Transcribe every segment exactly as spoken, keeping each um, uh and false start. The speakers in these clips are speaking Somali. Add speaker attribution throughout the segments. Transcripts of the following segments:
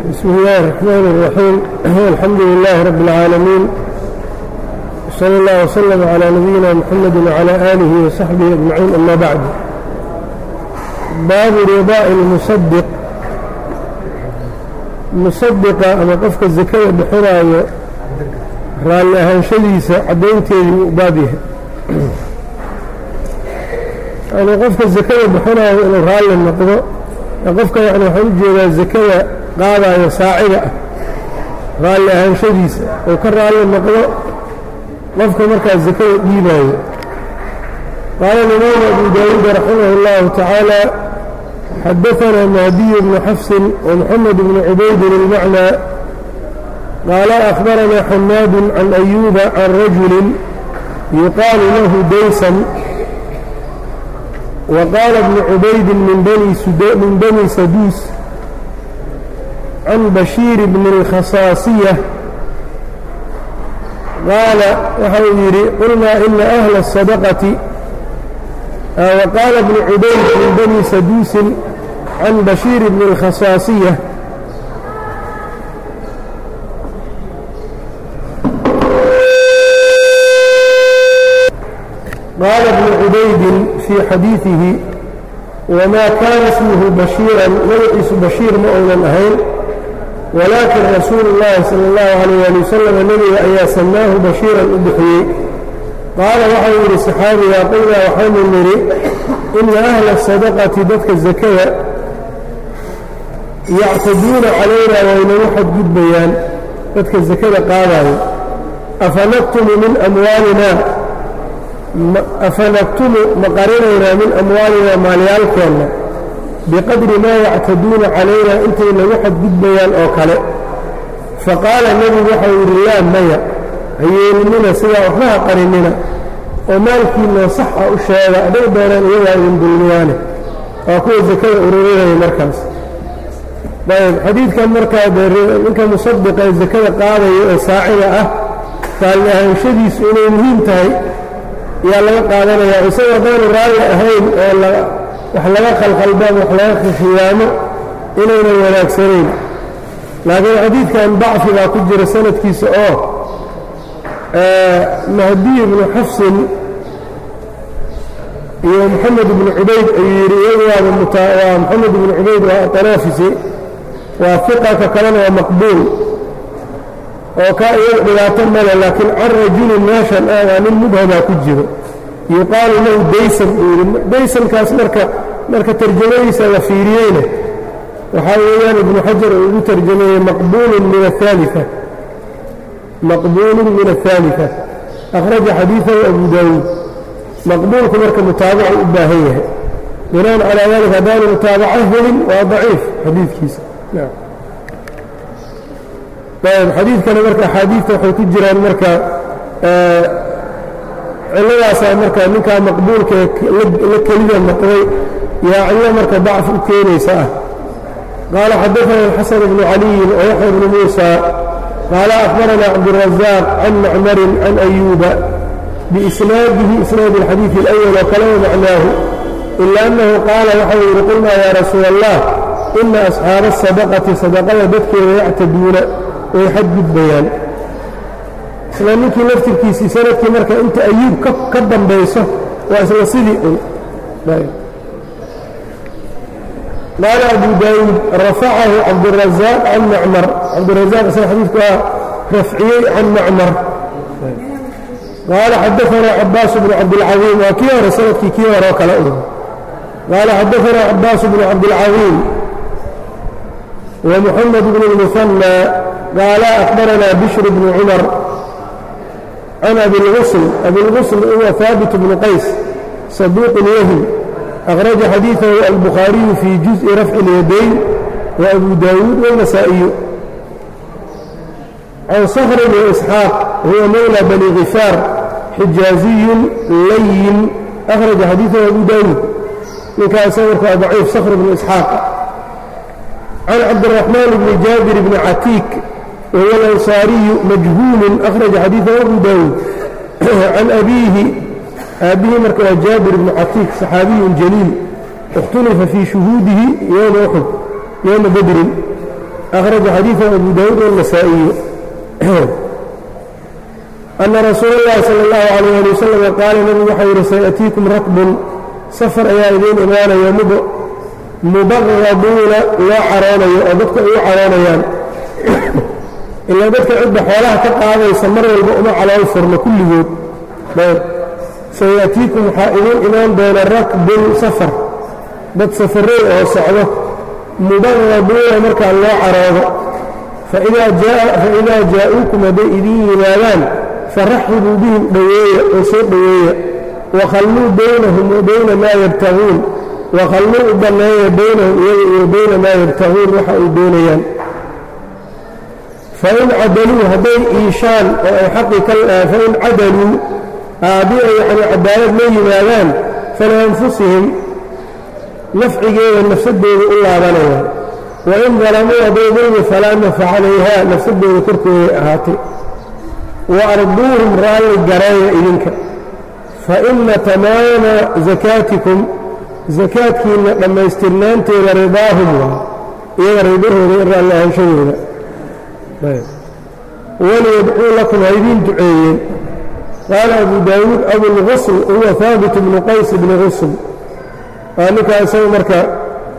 Speaker 1: بسم الله الرحمن الرحيم. الحمد لله رب العالمين، صلى الله وسلم على نبينا محمد وعلى آله وصحبه أجمعين. أما بعد، باب رضاء المصدق. مصدق أما قفك الزكاة بحراية رأي أهانشديسة عدينتي بابها. أنا قفك الزكاة بحراية إنه رأي النقضة قفك يعني حوجه الزكاة قاضى يساعدة رأي أهانشديسة وكان رأي النقضة قفك مركز الزكاة ديباية. قال الإمام أبو داود رحمه الله تعالى: حدثنا مهدي بن حفص ومحمد بن عبيد المعنى قال أخبرنا حماد عن أيوب عن رجل يقال له ديسا، وقال ابن عبيد من بني, من بني سدوس عن بشير بن الخصاصية قال وحويري: قلنا إن أهل الصدقة. وقال ابن عبيد من بني سدوس عن بشير بن الخصاصية قال ابن عبيد في حديثه: وما كان اسمه بشيرا ليس بشير مؤمنا أهين، ولكن رسول الله صلى الله عليه وسلم النبي أن سماه بشيرا أضحي. قال وحي للصحابي: قلنا وحيم النري إن أهل الصدقة دفك الزكاة يعتدون علينا وينوحد جد بيان دفك الزكاة. قال: أفنكتم من أموالنا أفنكتم مقارننا من أموالنا ماليالكنا بقدر ما يعتدون علينا أنت ينوحد جد بيان أو كلا. فقال النبي وحي الله: ميا هي لمنا سوى وحاها قرننا ومالكينا صحة الشهادة أدو بينان إيوها ينبلنيانه وأكون الزكاة أروريها مركز. طيب، حديث كان مركز منك مصدق الزكاة قاضي ساعدة قال لها يشدي سؤولي مهمتهي يا الله قادنا يا أسوى دان الرأي أهين وحلقا خلق الباب وحلقا خشيامه إلينا ولاك سرين. لكن الحديث كان ضعف إذا تجر سنة كيس أوه آه مهدي بن حفص ومحمد بن عبيد ومحمد بن عبيد وطنافسي وثقة كلام ومقبول وكان لا تمل، لكن عن رجل ناشا آه من مبهما تجر يقال له ديسن. ديسن كاس مركة مركة ترجميسة وفيرينه، وحاولان ابن حجر ترجميه مقبول من الثالثة مقبول من الثالثة أخرج حديثه أبو داود. مقبول كمركة متابعة إباهية، بناء على ذلك دان متابعة هل وضعيف حديث كيسا. نعم. طيب، حديث كان مركة حديثة حيث تجرى المركة علواسا مركة منك مقبول لكلمة مقبول يا علوة مركة ضعف كينيسا. قال حدثنا الحسن بن علي ويحيى بن موسى قال أخبرنا عبد الرزاق عن معمر عن أيوب بإسناده إسناد الحديث الأول وكلام معناه، إلا أنه قال وحي: قلنا يا رسول الله إن أصحاب الصدقة صدقة بدك ويعتدون ويحدد بيان. سلامك لفتر كيسي سنة مركة أنت أيوب كبا بيسه وأسوى صديق. قال أبو داود: رفعه عبد الرزاق عن معمر. عبد الرزاق سنة حديثك رفعي عن معمر. قال حدثنا عباس بن عبد العظيم وكيار سنة كيار وكلاؤه. قال حدثنا عباس بن عبد العظيم ومحمد بن المثنى قال أخبرنا بشر بن عمر عن أبي الغسل. أبي الغسل هو ثابت بن قيس صدوق يهم، أخرج حديثه البخاري في جزء رفع اليدين وأبو داود والنسائي. عن صخر بن إسحاق هو مولى بني غفار حجازي لين، أخرج حديثه أبو داود. وكان صورك ضعيف صخر بن إسحاق. عن عبد الرحمن بن جابر بن عتيك وهو الأنصاري مجهول، أخرج حديثه أبو داود. عن أبيه أبيه مركز جابر بن عتيك صحابي جليل، اختلف في شهوده يوم أحد يوم بدر، أخرج حديث أبو داود والنسائي أن رسول الله صلى الله عليه وسلم قال نبي وحير سيأتيكم ركب سفر يا إذين إمانا يمب مبغضون لا عرانيا أبدك أي عرانيان إلا بدك عد حولها تقع هذا يسمر البؤمة على الفرن كل يوم سيأتيكم حائلين إمام بين الركب سفر بد سفرين أو صعبة مبغضون مركع لا عرانا فإذا جاء فإذا جاءوكم بإذين مالان فرحبوا بهم بوية وصيب بوية وخلوا بينهم وبين ما يبتغون وخلوا الضمائر بينهم وبين ما يبتغون وحقوا بينيان فإن عدلوا هذين إيشان حقك فإن عدلوا هذه يعني عدالة من مالان فلأنفسهم نفع جيدا نفسده إلا بنيا وإن ظلموا بينهم فلا نفع عليها نفسده وكركه هاتي وأرضوهم رأي الجراية إذنك فإن تمام زكاتكم زكاتكم لما يستلمان تيغ رضاهم يغربوه غير الله شيئا وليدعو لكم هيدين دعيين قال أبو داود أبو الغصن هو ثابت بن قيس بن غصن قال لك أسوي مركا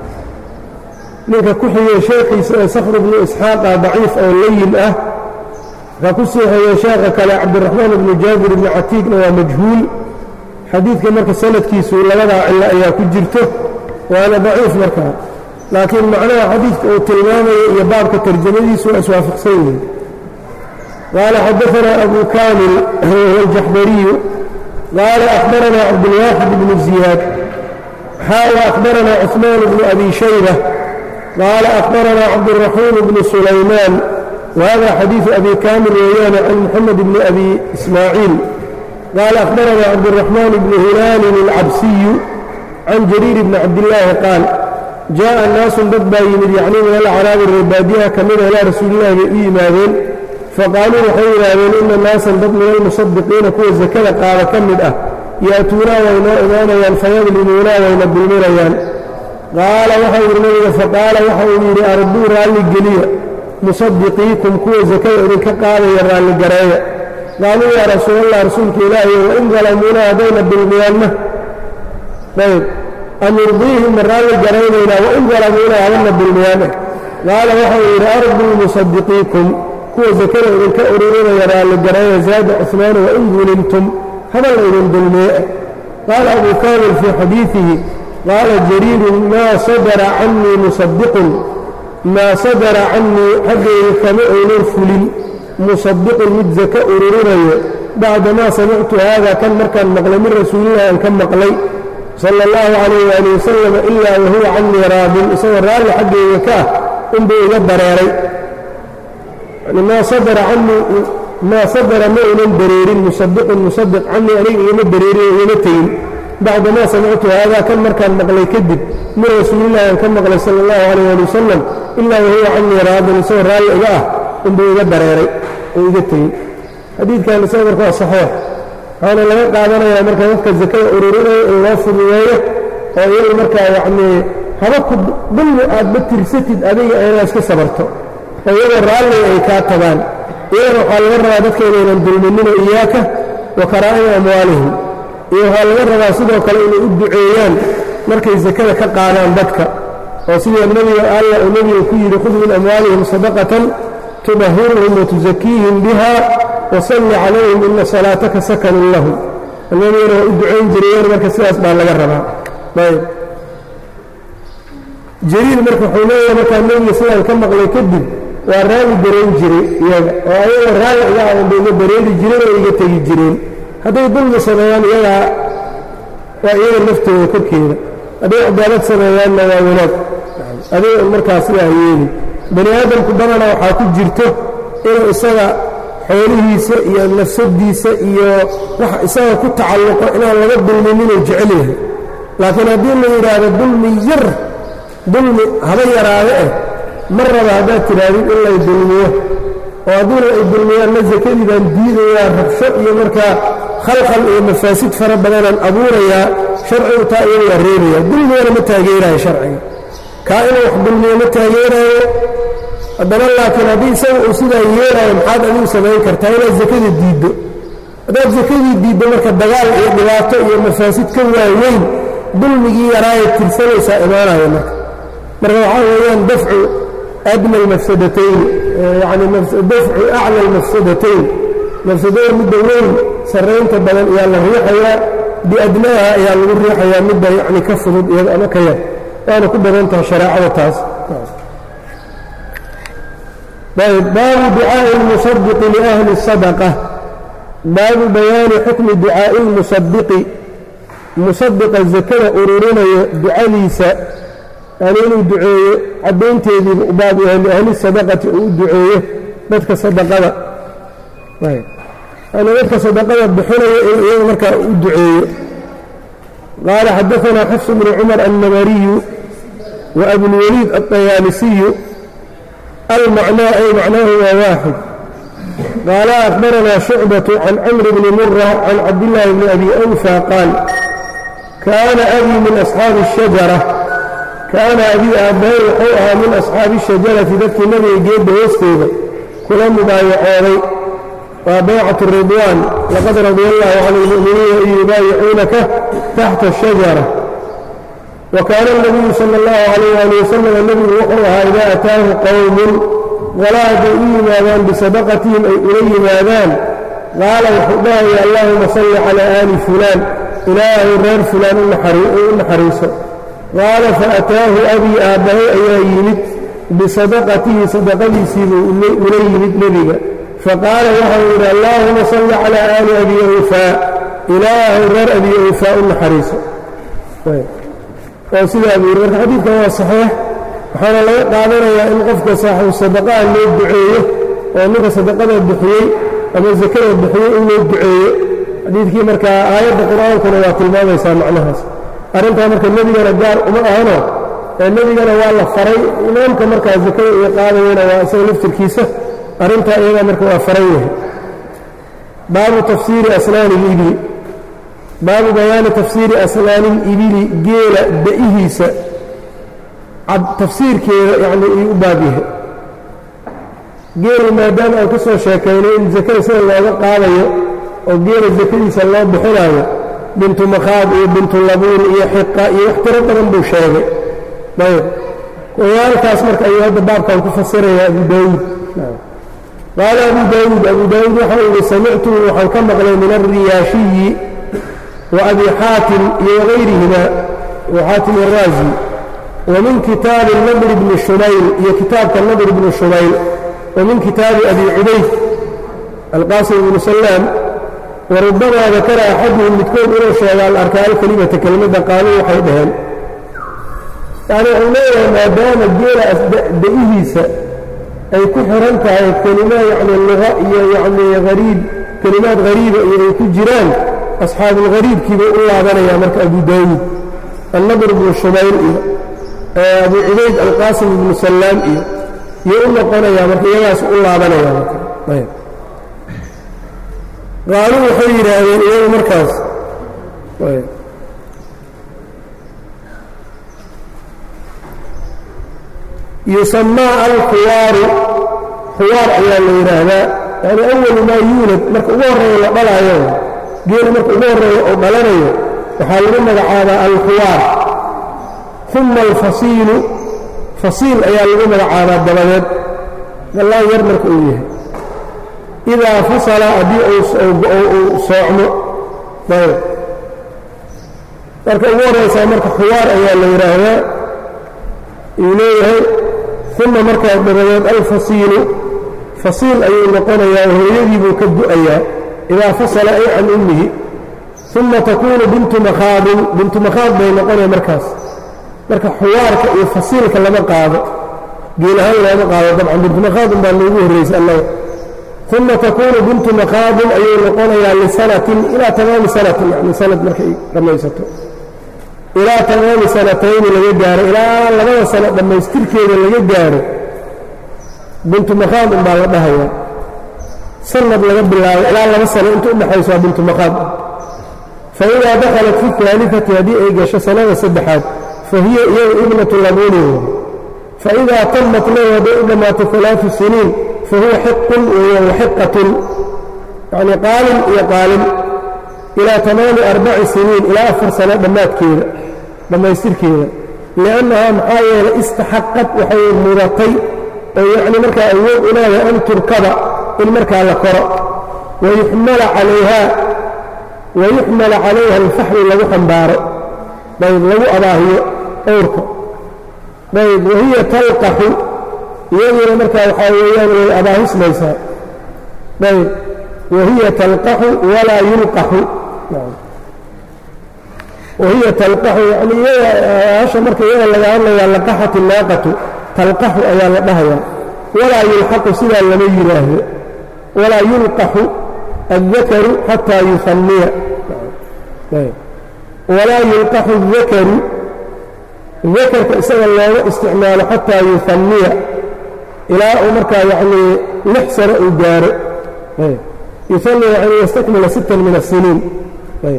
Speaker 1: لك كحي شيخي صخر بن إسحاق ضعيف أو لين أه فكسي هي شاغك على عبد الرحمن بن جابر بن عتيق ومجهول حديث كمركا سنة كيسو لا وضع إلا إياه كجرته وأنا ضعيف مركا لكن معناه حديث تلمامي يبابك ترجمه سوء أسوافق سيني قال حدثنا أبو كامل هو الجحبري قال أخبرنا عبد الواحد بن زياد حاول أخبرنا عثمان بن أبي شيبة قال أخبرنا عبد الرحيم بن سليمان وهذا حديث أبي كامل ويانا عن محمد بن أبي إسماعيل قال أخبرنا عبد الرحمن بن هلال العبسي عن جرير بن عبد الله قال جاء الناس ضباين يعني من الأعراب الربادية كمن إلى رسول الله بإيمانين فقالوا حيرا إن الناس ضب من المصدقين كو الزكاة قال كم أه يأتونا وإنا إمانا ينفيضلمونا وينبلمون قال وحي النبي فقال وحي لي أردوا رالي الجلية مصدقيكم كو الزكاة إذن قال يا رالي الجراية قالوا يا رسول الله رسولك إلهي وإن ظلمونا بين بالميانة طيب أن يرضيهم من رالي الجراية وإن ظلمونا بين بالميانة قال وحي لي أردوا مصدقيكم كو زكاة إذن كأريرون يا رالي الجراية زاد عثمان وإن ظلمتم هذا الإذن بالمياه قال أبو كامل في حديثه قال جرير ما صدر عني مصدق ما صدر عني حقه كمؤمن فلي مصدق متزكى أروري بعدما سمعت هذا كان مركان مقلي من رسول الله أن كان مقلي صلى الله عليه وآله وسلم إلا وهو عني راض يصور رالي حقه يكاه انبو إلى الضراري يعني ما صدر عني ما صدر مؤمن برير مصدق مصدق عني عليه إلى البريري وينتين بعد ما سمعت هذا كان مركان مقلي كذب من رسول الله كان مقلي صلى الله عليه وسلم إلا وهو عني راض يصور رأي إله انبو إلى الضراري وينتين حديث كان سيدرك صحيح أنا لما قادنا يا مركان وفك الزكاة أرورنا الله في الرواية ويقول مركان يعني هذا ضمن أدبتر ستد أبي أنا أسكي صبرته ويقول رأي أي كاتبان إيه قال ورا dadka inay dulminino iyaaka wa karaaya amwaalihim iyo hal warra sidoo kale inay u duceeyaan markay zakada ka qaadaan dadka oo sidoo nabiga Allah uu nabiga ku yiri khudh min amwaalihim sadaqatan tudahhiruhum wa tuzakkihim biha wa salli alayhim inna salataka sakanun lahum nabiga uu duceyn jiray marka sidaas baa laga rabaa bay jariir marka xuleeyo marka nabiga sidoo ka maqlay kadib وراوي برين جري يا أيه راوي يا عم بيجي برين جري ويجي تيجي جرين هذا يدل سنوان يا وإيه النفط كذا هذا عدالة سنوان ما ولاد هذا المركز يهيني بني آدم كبرنا وحاكم جرته إيه إسرع حوله سئي النفس دي سئي راح إسرع كنت علق إلى الرب المؤمن وجعله لكن هذا اللي يراد الظلم ير ظلم هذا يراه مرة بعد ترابي إلا الدنيا وأقول الدنيا النزة كذا دين يا رفشة يا مركا خلق المفاسد فربنا الأبور يا شرع وتأيير يا ريريا الدنيا متى غيرها شرعي كائن الدنيا متى غيرها haddana laakiin haddii isaga uu sidaa yeelaayo maxaad adigu samayn kartaa inaad zakada diiddo haddaad zakadii diiddo marka dagaal iyo dhibaato iyo mafaasid ka waaweyn dulmigii yaraayad tirsanaysaa imaanaya marka marka waxaa weeyaan dafcu adna almafsadatayn yacni dafcu acla almafsadatayn mafsadada midda weyn sarraynta badan ayaa la riixayaa biadnaaha ayaa lagu riixayaa midda yacni ka fudud iyada ama ka yar waana ku badan tahay shareecada taas طيب باب دعاء المصدق لأهل الصدقة باب بيان حكم دعاء المصدق مصدق الزكاة أرورنا دعاء ليسا أنين دعاء عبين تيدي باب أهل الصدقة دعاء بدك صدقة طيب أنا بدك صدقة بحنا يومك دعاء قال حدثنا حفص بن عمر النمري وأبو الوليد الطيالسي المعنى أي معناه واحد قال أخبرنا شعبة عن عمرو بن مرة عن عبد الله بن أبي أوفى قال كان أبي من أصحاب الشجرة كان أبي أبي وحوها من أصحاب الشجرة في ذات النبي جيد ويستيب كل مبايعوني وبيعة الرضوان لقد رضي الله عن المؤمنين إذ يبايعونك تحت الشجرة وكان النبي صلى الله عليه وسلم النبي وحوها إذا أتاه قوم ولا دعوا ماذان بصدقتهم أي إليه ماذان قال وحباه يا اللهم صل على آل فلان إله غير فلان حريصا قال فأتاه أبي آبه أيامت بصدقته صدقته سيبوا إليه نبيك فقال وحباه اللهم صل على آل أبي أوفاء إله غير أبي أوفاء حريصا وسيدة أبي هريرة حديث كما صحيح وحانا لا قادرنا إن قفك صاحب الصدقاء اللي يدعيه وأنك صدقاء الدحيي أما الزكاة الدحيي اللي يدعيه حديث كي مركا آيات القرآن كنا واتلماذا يسامع عنها أرنتها مركا النبي قال الدار وما أهنا النبي قال والله فري إمامك مركا الزكاة يقال هنا وأسوي نفس الكيسة أرنتها إذا مركا فريه باب تفسير أسنان الإبل باب بيان تفسير أسنان الإبل جيل دئيهيسا تفسير كي يعني يبابيه جيل ما دام أن كسر شاكينين زكاة سنة الله قاليه وجيل الزكاة سنة الله بحلاوة بنت مخاض بنت اللبون يحقا يحترق من بوشاغي طيب ويالك أسمرك أيها الباب كان تفسره يا أبو داود قال أبو داود أبو داود يحاول سمعته وحنكم من الرياشي وأبي حاتم وغيرهما وحاتم الرازي ومن كتاب النضر بن الشميل هي كتاب النضر بن الشميل ومن كتاب أبي عبيد القاسم بن سلام وربما ذكر أحدهم بتكون إلى شيء الأركان كلمة كلمة قالوا وحيدهم يعني علماء ما دام الجيل دئيسا أي كحرنتها كلمة يعني اللغة يعني غريب كلمات غريبة يكون جيران أصحاب الغريب كيف الله بنا يا مرك أبو داود النضر بن الشميل أبو عبيد القاسم بن سلام يقول قنا يا مرك يا ناس الله بنا يا مرك طيب قالوا خير هذا اليوم مركز طيب يسمى الخوار خوار على الإرهاب يعني أول ما يولد مرك أول ولا بلا يوم جيل مرك أول أو بلانيو وحالنا مدعانا الخوار ثم الفصيل فصيل أيال مدعانا الدبلد والله يرمرك أوليه إذا فصل أبي أو صعمه طيب مرك أول رأسا مرك خوار أيال الإرهاب إليه ثم مرك الدبلد الفصيل فصيل أي المقال يا وهو يجب كبد أياه إذا فصل أي عن أمه ثم تكون بنت مخاض بنت مخاض بين قرية مركز مركز حوارك يفصيلك لما قاض قيل هل لما قاض طبعا بنت مخاض بأنه الرئيس الله ثم تكون بنت مخاض أي المقال يعني سنة إلى تمام سنة يعني سنة مركز لما يسته إلى تمام سنتين لجدار إلى لما سنة لما يستركي لجدار بنت مخاض بأنه سنة لقب الله إلى الله سنة أنت أم حيث بنت مخاض فإذا دخلت في الثالثة هذه إيجاش سنة وسبحات فهي ابنة اللبون فإذا تمت له بإنما ثلاث سنين فهو حق وحقة يعني قالم يقالم إلى تمام أربع سنين إلى أفر سنة دمات كذا لما يصير كذا لأنها محايلة استحقت وحي مرتي يعني مركا أول إلى أن تركب المركا على قرأ ويحمل عليها ويحمل عليها الفحل لو حنبار طيب لو أباهي أورك طيب وهي تلقح يجري مركا وحاويان أباهي اسميسا طيب وهي تلقح ولا يلقح نعم وهي تلقح يعني عشان مركا يلا لقحت الناقة تلقح أيا لقحها ولا يلحق سلا لم يراه ولا يلقح الذكر حتى يثني طيب ولا يلقح الذكر الذكر كأسأل الله استعماله حتى يثني إلى أمرك يعني نحسر الجار طيب يثني يعني يستكمل ستا من السنين طيب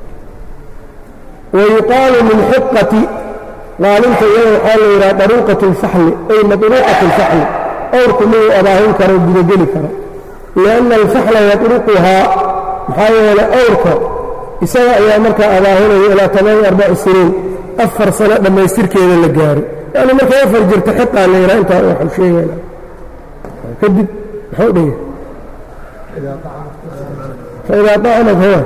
Speaker 1: ويقال من حقة قال انت يا حال إلى طريقة الفحل أي مطروقة الفحل أوركم أباهن كرو بدجل كرو لأن الفحل يطرقها محاولة أورك إساء يا مركا أباهن إلى تمام أربع سنين أفر سنة لما يصير كذا للجاري يعني مركا يفرجر تحقق على أنت أروح الشيء هنا كذب حولي فإذا طعنت هو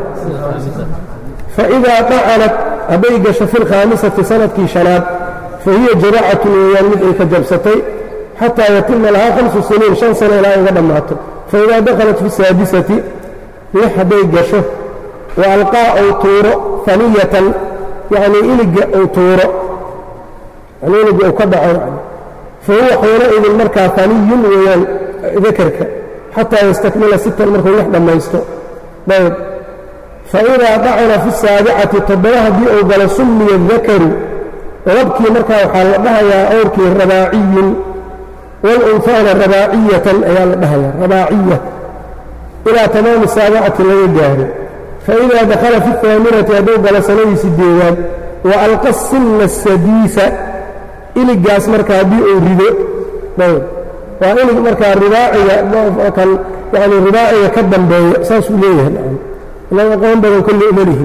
Speaker 1: فإذا طعنت أبيقش في الخامسة سنة كي شناب فهي جراعة يمد كجبستي حتى يتم لها خمس سنين شن سنة لا يقدم معته فإذا دخلت في السادسة يحبيقش وألقى أو طور ثنية يعني إلق أو طور يعني إلق أو كبع يعني فهو حينئذ المركة ثني وذكرك حتى يستكمل ستة المركة يحدى ما يستوى طيب فإذا طعن في السابعة تبرها بي أو بل سمي الذكر ربكي مركا وحال بها يا أوركي رباعي والأنثان رباعية أيال بها رباعية إلى تمام السابعة للجاري فإذا دخل في الثامنة يدو بل سنيس الديوان وألقى السن السديسة إلي الجاس مركا بي أو ردو طيب وإلي مركا الرباعية يعني الرباعية كدن بي ساسو ليه الآن لا يقوم بين كل أمره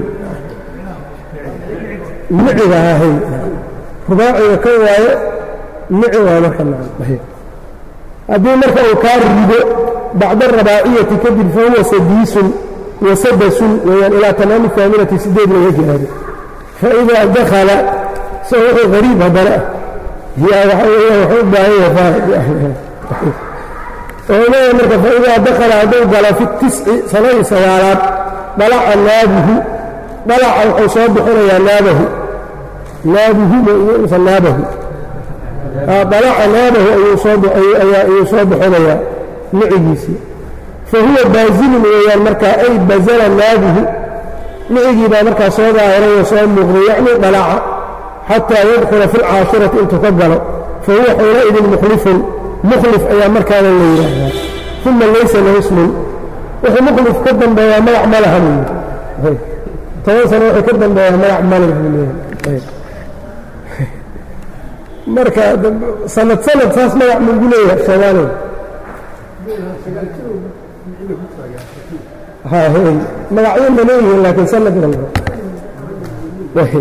Speaker 1: معها هي رباعي كواية معها مركا هي أبي مركا وكار ردو بعد الرباعية كبير فهو سديس وسدس ويعني إلى تمام الثامنة سديد ويجهد فإذا دخل سوء غريب هذا هي وحب هي فهنا مركا فإذا دخل عدو قال في التسع سنة سيارات طلع نابه طلع الحصاب حريا نابه نابه مثل نابه طلع نابه أي يصاب أي يصاب حريا معجيسي فهو بازل ويا المركا أي بزل نابه معجي با مركا صوبا هريا صوب مغري يعني طلع حتى يدخل في العاشرة إن تقبل فهو حينئذ مخلف مخلف أي مركا الليلة ثم ليس له اسم وهو مخلف كدا بيا ما يعملها منه تواصل وحي كدا بيا ما يعملها منه مركا سنة سنة ساس ما يعمل قليها سواني ها هي ما يعمل منيه لكن سنة منه وهي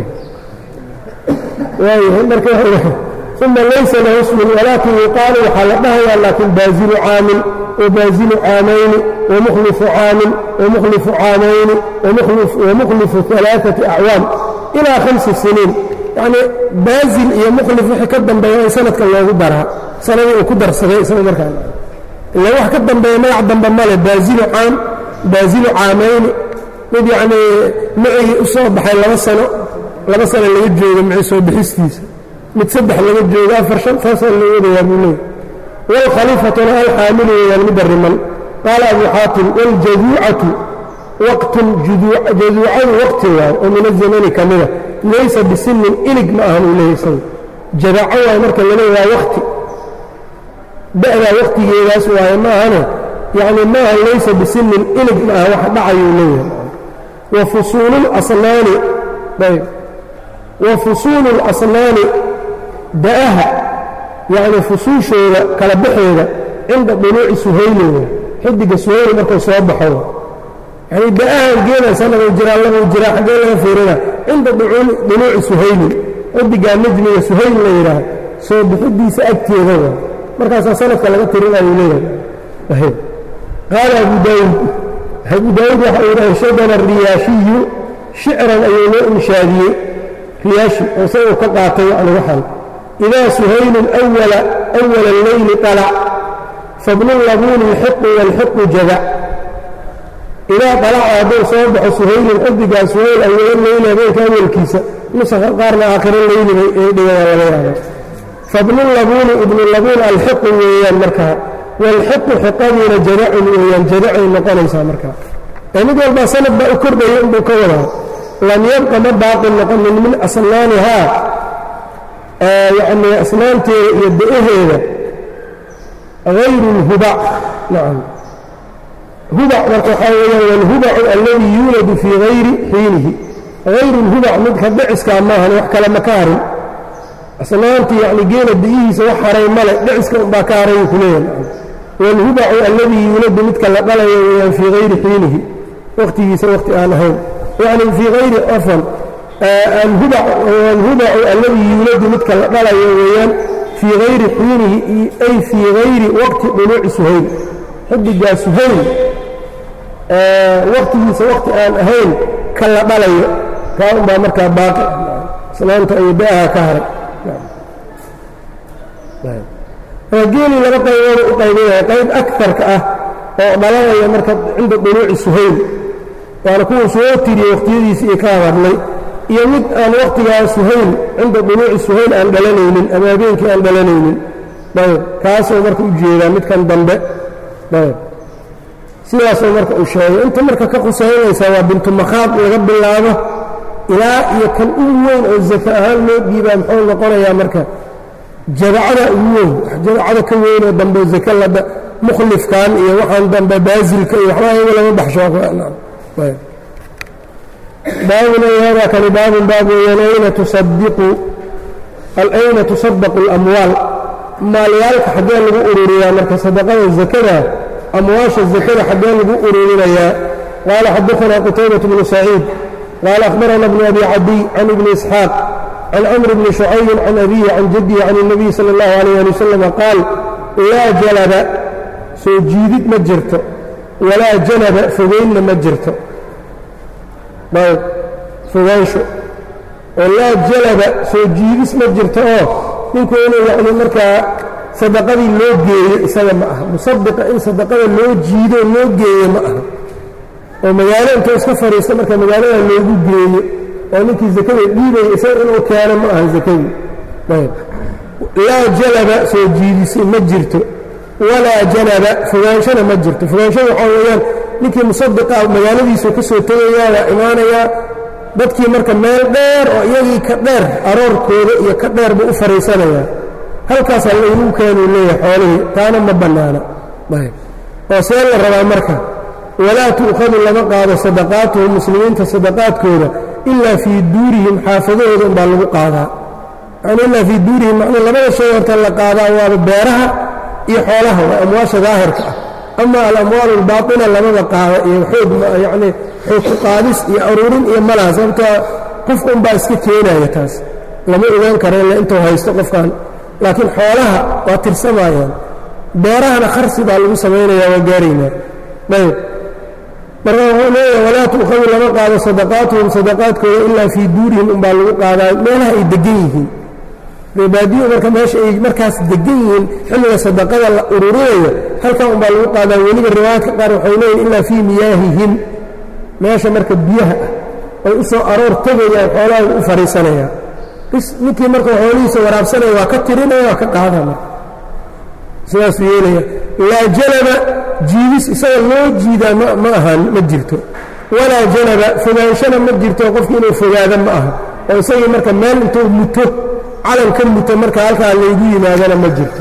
Speaker 1: وهي مركا ثم ليس له اسم ولكن يقال وحلقها لكن بازل عامل وبازل عامين ومخلف عام ومخلف عامين ومخلف, ومخلف ثلاثة أعوام إلى خمس سنين يعني بازل هي مخلف حكدا بيان سنة كالله برها سنة وكدر سنة سنة مركان اللي هو حكدا بيان ما يعدن بماله بازل عام بازل عامين يعني معي أصاب بحي لما سنة لما سنة اللي يجي معي صوب بحستيس متسبح اللي يجي غافر شمس فصل اللي يجي يبنيه والخليفة الحامل والمدرما قال أبو حاتم والجذوعة وقت جذوعان وقت ومن الزمان كاملة ليس بسن إلق معهم إليه سن جذوعان مركا لنا وقت بعد وقت يلاس وما هنا يعني ما ليس بسن إلق معه واحد معه إليه وفصول الأصلان طيب وفصول الأصلان دأها yacni fusuushooda kala baxeeda cinda duluuci suhayli xidiga suhayli markuu soo baxo yani da-ahan geela sanaduu jiraa labuu jiraa xaggee laga fiirina cinda duluuci suhayli xidigaa najmiga suhayl la yidhaah soo bixidiisa agteeda wa markaasaa sanadka laga tirinayu leeyahay qaala abu daawuud abu daawuud waxa uu yidhahay shadana riyaashiyu shicran ayuu loo inshaadiyey riyaashi oo se uu ka qaatay yani waxan idaa suhaylun awala awala alleyli طalac fabnulabuuni alxiqu waalxiqu jadac idaa طalaca hadduu soo baxo suhaylun xidigaa suhayl awala leyli habeenka awalkiisa nusaka qaarna aakhiro leyli bay ay dhigaan laga yaaba fabnulabuuni ibnulabuun alxiqu weeyaan markaa waalxiqu xiqadiina jadacun weeyaan jadacay noqonaysaa markaa ee mid walbaa sanad baa u kordhaya inbuu ka wadaa lam yabqa ma baaqi noqonin min asnaanihaa yacni asnaanteeda iyo da-aheeda hayru lhubac nacam hubac marka waxaa weeyaan waalhubacu alladii yuuladu fii hayri xiinihi hayru lhubac midka dhiciskaa maahan wax kale ma ka harin asnaantii yacni geela da-ihiisa wax haray male dhiciska unbaa ka haray ku leeyahay waalhubacu alladii yuuladu midka la dhalayo weeyaan fii hayri xiinihi waqtigiisa waqti aan ahayn yacni fii hayri afan alhubacu alladii yuuladu midka la dhalayo weeyaan fii hayri xiinihi ay fii hayri waqti duluuci suhayl xidigaa suhayl waqtigiisa waqti aan ahayn ka la dhalayo kaa unbaa markaa baaqi islaanta iyo da-aha ka haray geelii laba qaybooda u qaybinaya qayb akarka ah oo dhalanaya marka cinda duluuci suhayl waana kuwuu soo tiriyey waqtiyadiisii iyo ka hadlay iyo mid aan waqtigaa suhayl cinda duluuci suhayl aan dhalanaynin ama habeenkii aan dhalanaynin ayb kaasoo marka u jeedaa midkan dambe ayb sidaasoo marka uu sheegay inta marka ka qusaynaysaa waa bintu makhaad laga bilaabo ilaa iyo kan ugu weyn oo zaka ahaan loo dhiibaa muxuu noqonayaa marka jadacada ugu weyn jadacada ka weynoo dambe zaka lada mukhlifkan iyo waxaan dambe baasilka iyo waxbaa iyaga lama baxsho baabun ay hada kani baabun baab weeyaan ayna tusadiqu ayna tusadaqu اlamwaal maalyaalka xaggee lagu ururiyaa marka sadaqada zakada amwaasha zakada xaggee lagu ururinayaa qaala xadaثana qutaybaة bnu saciid qaala akhbarana bnu abi cadiy can ibni isxaaq can camr bni shucayb can abihi can jadihi can الnabiy salى اllahu عalيyه ali wasalam qaal laa jalaba soo jiidid ma jirto walaa janaba fogeynna ma jirto ayb fogaansho oo laa jalaba soo jiidis ma jirto oo ninku inuu yacni markaa sadaqadii loo geeyo isaga ma aha musadiqa in sadaqada loo jiido loo geeyo ma aha oo magaalo intuu iska fadhiisto marka magaalada loogu geeyo oo ninkii zakada dhiibaya isaga inuu keeno ma aha zakadii ayb laa jalaba soo jiidisi ma jirto walaa janaba fogaanshona ma jirto fogaanshada waxaa weeyaan ninkii musadiqa magaaladiisu ka soo tegayaa waa imaanayaa dadkii marka meel dheer oo iyagii ka dheer aroorkooda iyo ka dheer buu u fadhiisanayaa halkaasaa lagu keenuu leeyahay xoolihii taana ma bannaana oo see la rabaa marka walaa tu'khadu lama qaado sadaqaatuhum muslimiinta sadaqaadkooda ilaa fii duurihim xaafadahooda unbaa lagu qaadaa yani ilaa fii duurihim macnuu labada shay horta la qaadaa waaba beeraha iyo xoolaha waa amwaasha daahirka ah ama alamwaal albaaطina lamada qaada iyo xoog yacni xoog ku qaadis iyo aruurin iyo malaha sababtoo qofka unbaa iska keenaya taas lama ogaan karo illa intuu haysto qofkan laakiin xoolaha waa tirsamayaan beerahana kharsi baa lagu samaynayaa waa gaaraynaa ayb marka wuxuu leeyahay walaa tu'khadu lama qaado sadaqaatuhum sadaqaadkooda ilaa fii duurihim unbaa lagu qaadaa meelaha ay degan yihiin reebaadiyu marka meesha ay markaas degan yihiin xilliga sadaqada la ururinayo halkan unbaa lagu qaadaa weliba riwaayaadka qaar waxay leeyihin ilaa fii miyaahihim meesha marka biyaha ah ay u soo aroor tegayaan xoolahooda u fadhiisanayaan bis ninkii marka xoolihiisa waraabsanaya waa ka tirinaya waa ka qaadana sidaasuu yeelaya laa janaba jiidis isaga loo jiidaa ma ma ahaan ma jirto walaa janaba fogaanshana ma jirto qofki inuu fogaada ma aha oo isagii marka meel intuu muto calan ka muto marka halkaa laygu yimaadana ma jirto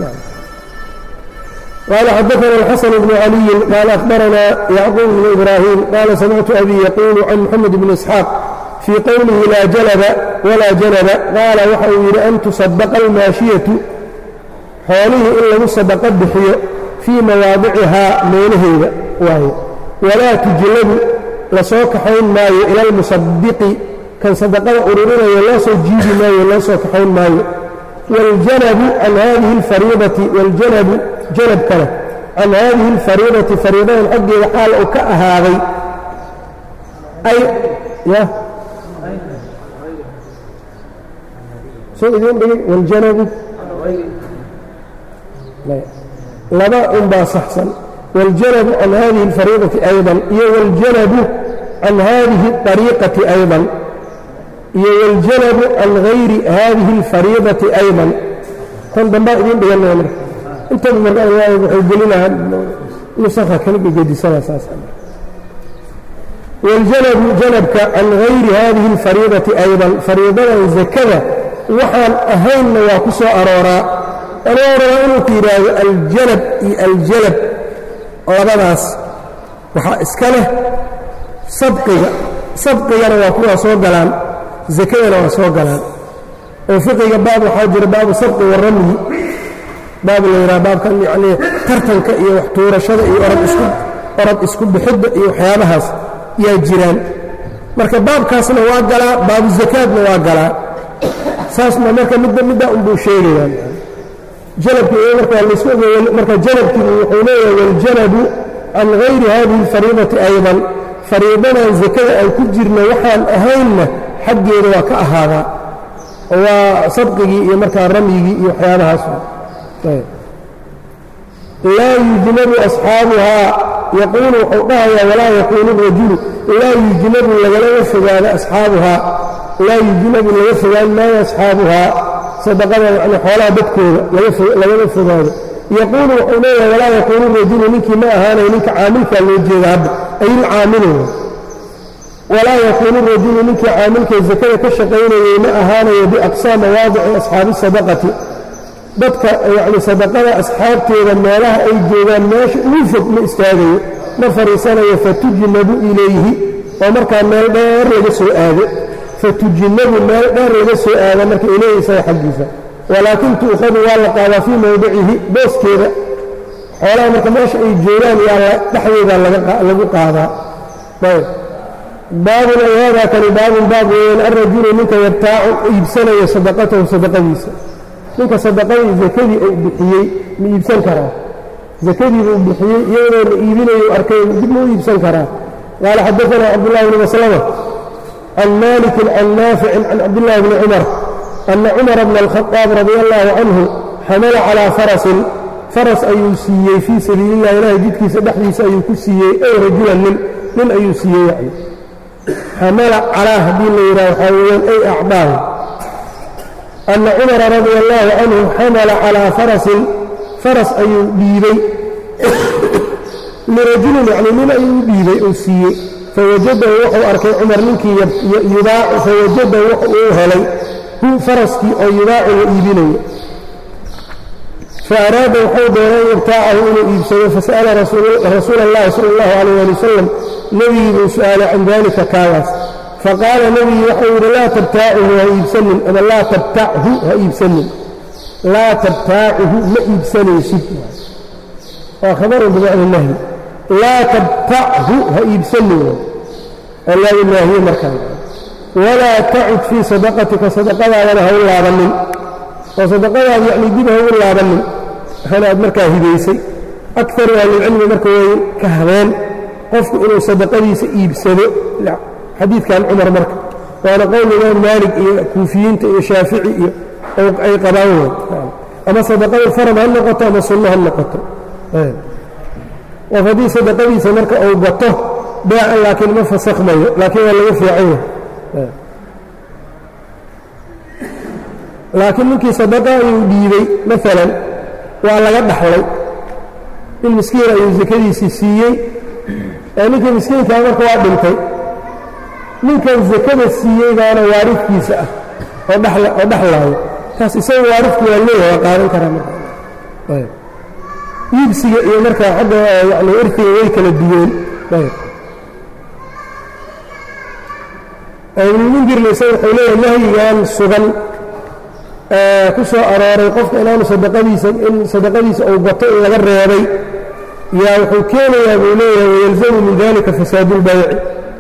Speaker 1: قال حدثنا الحسن بن علي قال أخبرنا يعقوب بن إبراهيم قال سمعت أبي يقول عن محمد بن إسحاق في قوله لا جلب ولا جنب قال وحوير أن تصدق الماشية xoolihii in lagu sadaqo bixiyo fii mawaadicihaa meelaheeda waaye walaa tujlabu la soo kaxayn maayo ila almusadiqi kan sadaqada ururinayo loo soo jiidi maayo loo soo kaxayn maayo waاljanabu can haadihi اlfariidati waاljanabu janab kale can haadihi اlfariidati fariidadan xaggeeda xaal uu ka ahaaday ay ya soo idin dhigay waاljanabu laba un baa saxsan waاljanabu can haadihi اlfariidati ayضا iyo waاljanabu can haadihi الطariiqati ayضا iyo waاljanabu can gayri haadihi اlfariidati ayضا tan dambaa idin dhiganaya marka intaba marka waxay gelinahaa nusakha kala gegedisanaa saas waاljanabu janabka can gayri haadihi اlfariidati ayضا fariidadan zakada waxaan ahaynna waa ku soo arooraa anaa rabaa inuu ku yidhaahdo aljanab iyo aljalab labadaas waxaa iska leh sabqiga sabqigana waa kuwaa soo galaan zakadana waa soo galaan oo fiqiga baab waxaa jira baabu sabqi waramyi baab la yidhaha baabkan yacnii tartanka iyo wax tuurashada iyo orad isku orad isku bixidda iyo waxyaabahaas yaa jiraan marka baabkaasna waa galaa baabu zakaadna waa galaa saasna marka midda midda unbuu sheegayaa janabki iyo markaa laysku ogeey marka janabkii wuxuu leeyahay waljanabu can gayri haadihi اlfariidati ayضا fariidadan zakada aan ku jirna waxaan ahaynna xaggeeda waa ka ahaadaa waa sabqigii iyo markaa ramyigii iyo waxyaabahaas laa yujnabu asxaabuhaa yaquulu wuxuu dhahayaa walaa yaquulu rajulu laa yujnabu lagalama fogaado asxaabuhaa laa yujnabu laga fogaan maayo asxaabuhaa sadaqada yani xoolaha dadkooda lagama fogaado yaquulu wuxuu leeyahay walaa yaquulu rajulu ninkii ma ahaanayo ninka caamilkaa loo jeeda hadda ay ilcaamiluuna walaa yakuunu rajulu ninkii caamilkay zakada ka shaqaynayay ma ahaanayo biaqsaa mawaadici asxaabi sadaqati dadka yacni sadaqada asxaabteeda meelaha ay joogaan meesha ugu fog ma istaagayo ma fariisanayo fatujnabu ilayhi oo markaa meel dheer laga soo aado fatujnabu meel dheer laga soo aado marka ilayhi isaga xaggiisa walaakin tu'khadu waa la qaadaa fii mawdicihi booskeeda xoolaha marka meesha ay joogaan yaa dhexdeeda lagu qaadaa ayb baabun ay haadaa kani baabun baab weeyaan alrajulu ninka yabtaacu iibsanayo sadaqatahu sadaqadiisa ninka sadaqadii zakadii uu bixiyey ma iibsan karaa zakadii buu bixiyey iyadoo la iibinayo arkay dib ma u iibsan karaa qaala xadaanaa cabdullahi bni maslama can maalikin can naaficin can cabdillahi bni cumar ana cumara bna alkhadaab radia allahu canhu xamala calaa farasin faras ayuu siiyey fii sabiili illahi ilahay jidkiisa dhexdiisa ayuu ku siiyey ay rajulan nin nin ayuu siiyey yacni xamala calaa haddii la yidhaha waxaa weeyaan ay acdaahu ana cumara radia allahu canhu xamala calaa farasin faras ayuu dhiibay lirajulin yacni nin ayuu u dhiibay uu siiyey fawajadahu wuxuu arkay cumar ninkii yubaacu fawajadahu wuxuu u helay hu faraskii oo yubaacu la iibinayo faaraada wuxuu doonay ibtaacahu inuu iibsado fasa'ala rasuula اllahi sala اllahu alayh ali wasalam nebigii buu su'aalay can daalika kaagaas faqaala nebigii waxau yidhi laa tabtaacuhu ha iibsanin ama laa tabtachu ha iibsanin laa tabtaacuhu ma iibsanaysid waa khabarun bimacna nahyi laa tabtachu ha iibsanin allaa inaahiye markaa walaa tacud fii sadaqatika sadaqadaadana ha u laabanin oo sadaqadaada yacni dib ha ugu laabanin waxaana aad markaa hibaysay akaru ahlilcilmi marka way ka habeen qofku inuu sadaqadiisa iibsado xadiidkan cumar marka waana qowl imaam maalik iyo kuufiyiinta iyo shaafici iyo ay qabaan wey ama sadaqadu farad ha noqoto ama sunno ha noqoto qof haddii sadaqadiisa marka uu gato beecan laakiin ma fasakhmayo laakiin waa laga fiican yahay laakiin ninkii sadaqa ayuu dhiibay maalan waa laga dhaxlay nin miskiin ayuu sakadiisii siiyey ee ninkii miskiinkaa marka waa dhintay ninkan sakada siiyey baana waaridkiisa ah oo dhala oo dhexlaayo taas isaga waaridkii waa leeyahay waa qaadan karaa marka iibsiga iyo markaa xagga yacni irkiga way kala duween ibnulmundirna isaga wuxuu leeyahay nahyigan sugan ku soo arooray qofka inaanu sadaqadiisa in sadaqadiisa uu gato in laga reebay yaa wuxuu keenayaa buu leeyahay wayalzamu min dalika fasaadu lbayci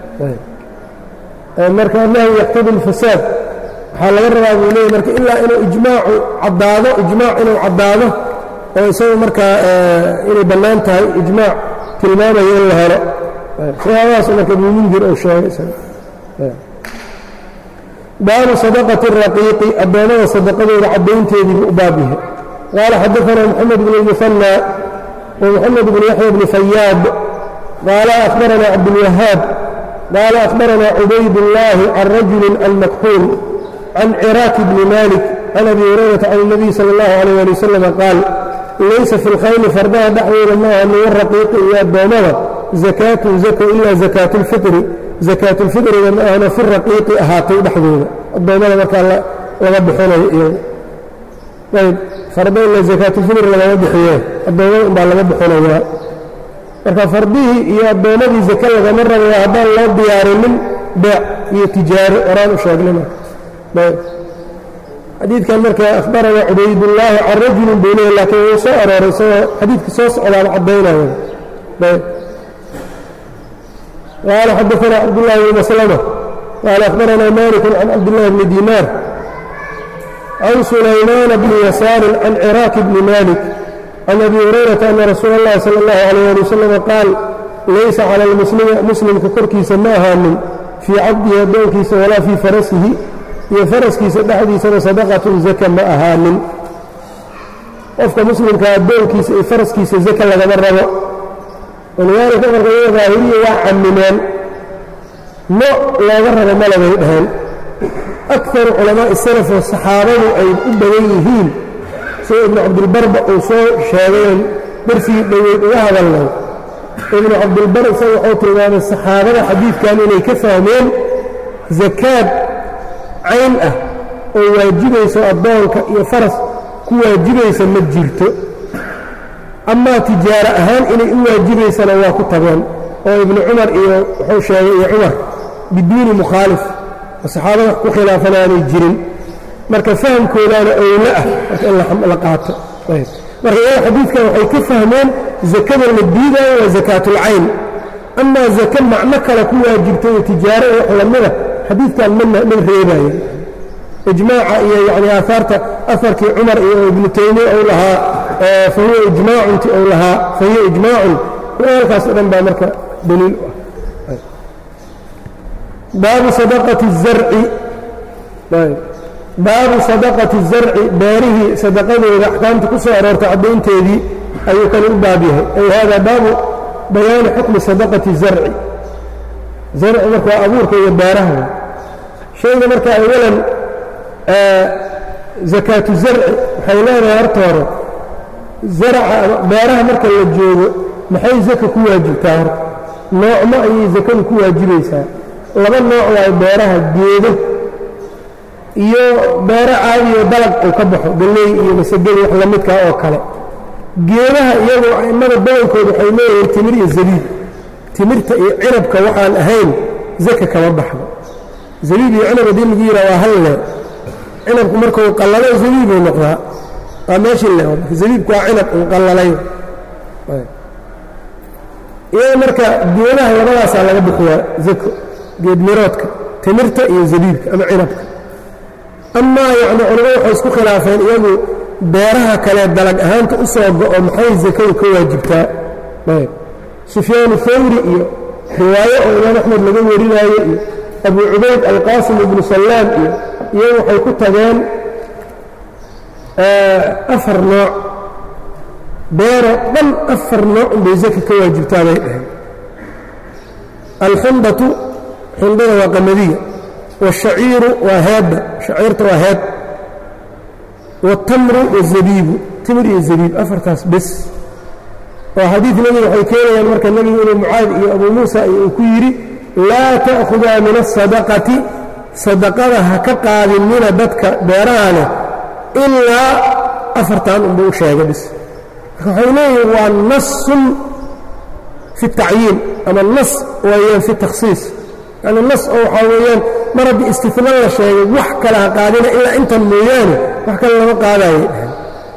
Speaker 1: marka annahu yaqtadi alfasaad waxaa laga rabaa buu leeyahy marka ilaa inuu ijmaacu caddaado ijmaac inuu caddaado oo isagu markaa inay bannaan tahay ijmaac tilmaamaya in la helo siyaabadaas marka ibnu mundir uu sheegay baabu sadaqati الraqiiqi addoomada sadaqadooda caddaynteedii buu u baab yahay qaala xadaثana moxamed bn اlmuhanى ومحمد بن يحيى بن فياد قال أخبرنا عبد الوهاب قال أخبرنا عبيد الله عن رجل المكحول عن عراك بن مالك عن أبي هريرة عن النبي صلى الله عليه وسلم قال ليس في الخيل فردها دعوة الله أن الرقيق إيا الدومة زكاة زكاة إلا زكاة الفطر زكاة الفطر لما أنا في الرقيق أهاتي بحضورة الدومة لما كان لغبحونه إيه طيب farda ila zakaatulfitr lagama bixiye addoomada unbaa laga bixinaya marka fardihii iyo addoomadii zaka lagama rabaya haddaan loo diyaarinin beec iyo tijaaro oraan u sheegnay marka xadiidkan marka akhbarana cubaydullaahi can rajulin buu leeyahy laakiin wuu soo arooray isagoo xadiidka soo socdaaba caddaynaya qaala xadaثana cabdullahi bn maslama qaala akhbarana malik can cabdillahi bni diinaar عن سليمان بن يسار عن عراك بن مالك عن أبي هريرة أن رسول الله صلى الله عليه وسلم قال ليس على المسلم مسلم ككركي سماها من في عبده دونكيس ولا في فرسه هي فرسكي سدحدي سنة صدقة زكاة معها من أفك مسلم كدونكيس فرسكي زكاة لغمرة ولذلك أمر غير ظاهرية وعممان نوع لا غرر ما لا يدهن أكثر علماء السلف والصحابة أي أبويهين سيد ابن عبد البر وصو شاغين برسي وهذا الله ابن عبد البر سوى حوت إمام الصحابة حديث كان إليه كفهمين زكاة عينة وواجبه سأبانك يفرس كواجبه سمجلته أما تجارة أهان إليه واجبه سنواك طبعا وابن عمر حوشا عمر بدون مخالف الصحابة ku khilaafanaanay jirin marka fahamkoodaana awla ah marka in la qaato marka iyaga xadiidkan waxay ka fahmeen zakada la diidayo waa zakaatul cayn ama zaka macno kale ku waajibtay tijaaro wax lamida xadiidkan mana min reebayo ijmaaca iyo yani aahaarta afarkii cumar iyo ibnu taymiya oo lahaa fahuwa ijmaacunti oo lahaa fahuwa ijmaacun kuwaalkaas o dhan baa marka daliil u ah baabu sadaqati الzarci baabu sadaqati الzarci beerihii sadaqadooda axkaamta ku soo aroortay caddaynteedii ayuu kale u baab yahay ay hada baabu bayaani xukmi sadaqati الzarci zarci marka waa abuurka iyo beeraha shayga marka awalan zakaatu zarci waxay leedahay horta hore zarca beeraha marka la joogo maxay zaka ku waajibtaa horta noocma ayay zakadu ku waajibaysaa laba nooc waayo beeraha geedo iyo beero caadiyo dalag uu ka baxo galley iyo masagada wax la midkaa oo kale geedaha iyagoo a'immada badankooda waxay leeyihiin timir iyo zabiib timirta iyo cinabka waxaan ahayn zaka kama baxdo zabiib iyo cinab haddii lagu yidhaha waa hal le cinabku markuu qallalo zabiibuu noqdaa waa meeshii le zabiibku waa cinab uu qallalay iyaga marka geedaha labadaasaa laga bixiyaa zako geedmiroodka timirta iyo zabiibka ama cinabka amaa yacni culimadu waxay isku khilaafeen iyagu beeraha kale dalag ahaanta u soo go'o maxay zakadu ka waajibtaa ayb sufyaan thawri iyo riwaayo oo imaam axmed laga warinaayo iyo abu cubayd alqaasim ibnu sallaam iyo iyagu waxay ku tageen afar nooc beero dhan afar nooc unbay zaka ka waajibtaa bay dhaheen alxindatu xindada waa qamadiya waashaciiru waa heedda shaciirta waa heed والتمر والزبيب تمر والزبيب أفرتاس بس وحديث النبي waxay keenayaan marka nabiga inuu Mucaad iyo Abu Muusa iyo ku yiri la ta'khudha min as-sadaqati sadaqadaha ka qaadinina dadka beeraha illa afartan uu sheegay bis waxay waa nas fi at-ta'yin ama nas waa fi at-takhsis yani nas oo xawayaan marad istithna la sheegay wax kala qaadina illa inta mooyaan wax kale lama qaadayay dhaheen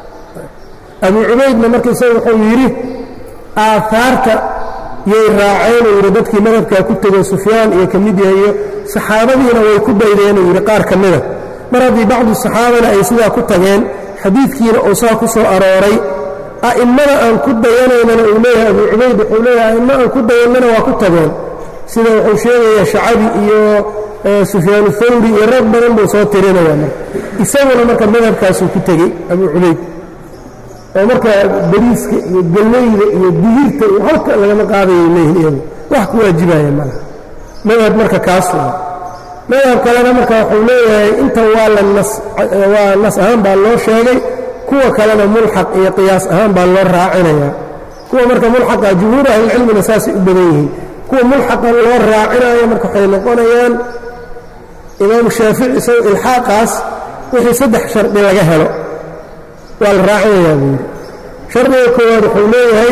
Speaker 1: abu cubaydna marka isaga wuxuu yidhi aahaarta yay raaceen uu yidhi dadkii madhabkaa ku tegay sufyaan iyo ka mid yahay iyo saxaabadiina way ku daydeen uu yidhi qaar ka mida mar haddii bacdu saxaabana ay sidaa ku tageen xadiidkiina uu saa ku soo arooray a'immada aan ku dayanaynana uu leeyahay abu cubayd wuxuu leeyahay a'immo aan ku dayannana waa ku tageen sida wuxuu sheegayaa shacabi iyo sufyaan thawri iyo rag badan buu soo tirinayaa marka isaguna marka madhabkaasuu ku tegey abu cubayd oo marka bariiska iyo gallayda iyo digirta iyo halka lagama qaadayay leeyihin iyagu wax ku waajibaya malaha madhab marka kaas waa madhab kalena marka wuxuu leeyahay inta waa la nas waa nas ahaan baa loo sheegay kuwa kalena mulxaq iyo qiyaas ahaan baa loo raacinayaa kuwa marka mulxaqa jumhuur ahlilcilmina saasay u badan yihiin kuwa mulxaqa loo raacinayo marka waxay noqonayaan imaamu shaafici isagoo ilxaaqaas wixii saddex shardi laga helo waa la raacinayaa buu yidhi shardiga koowaad wuxuu leeyahay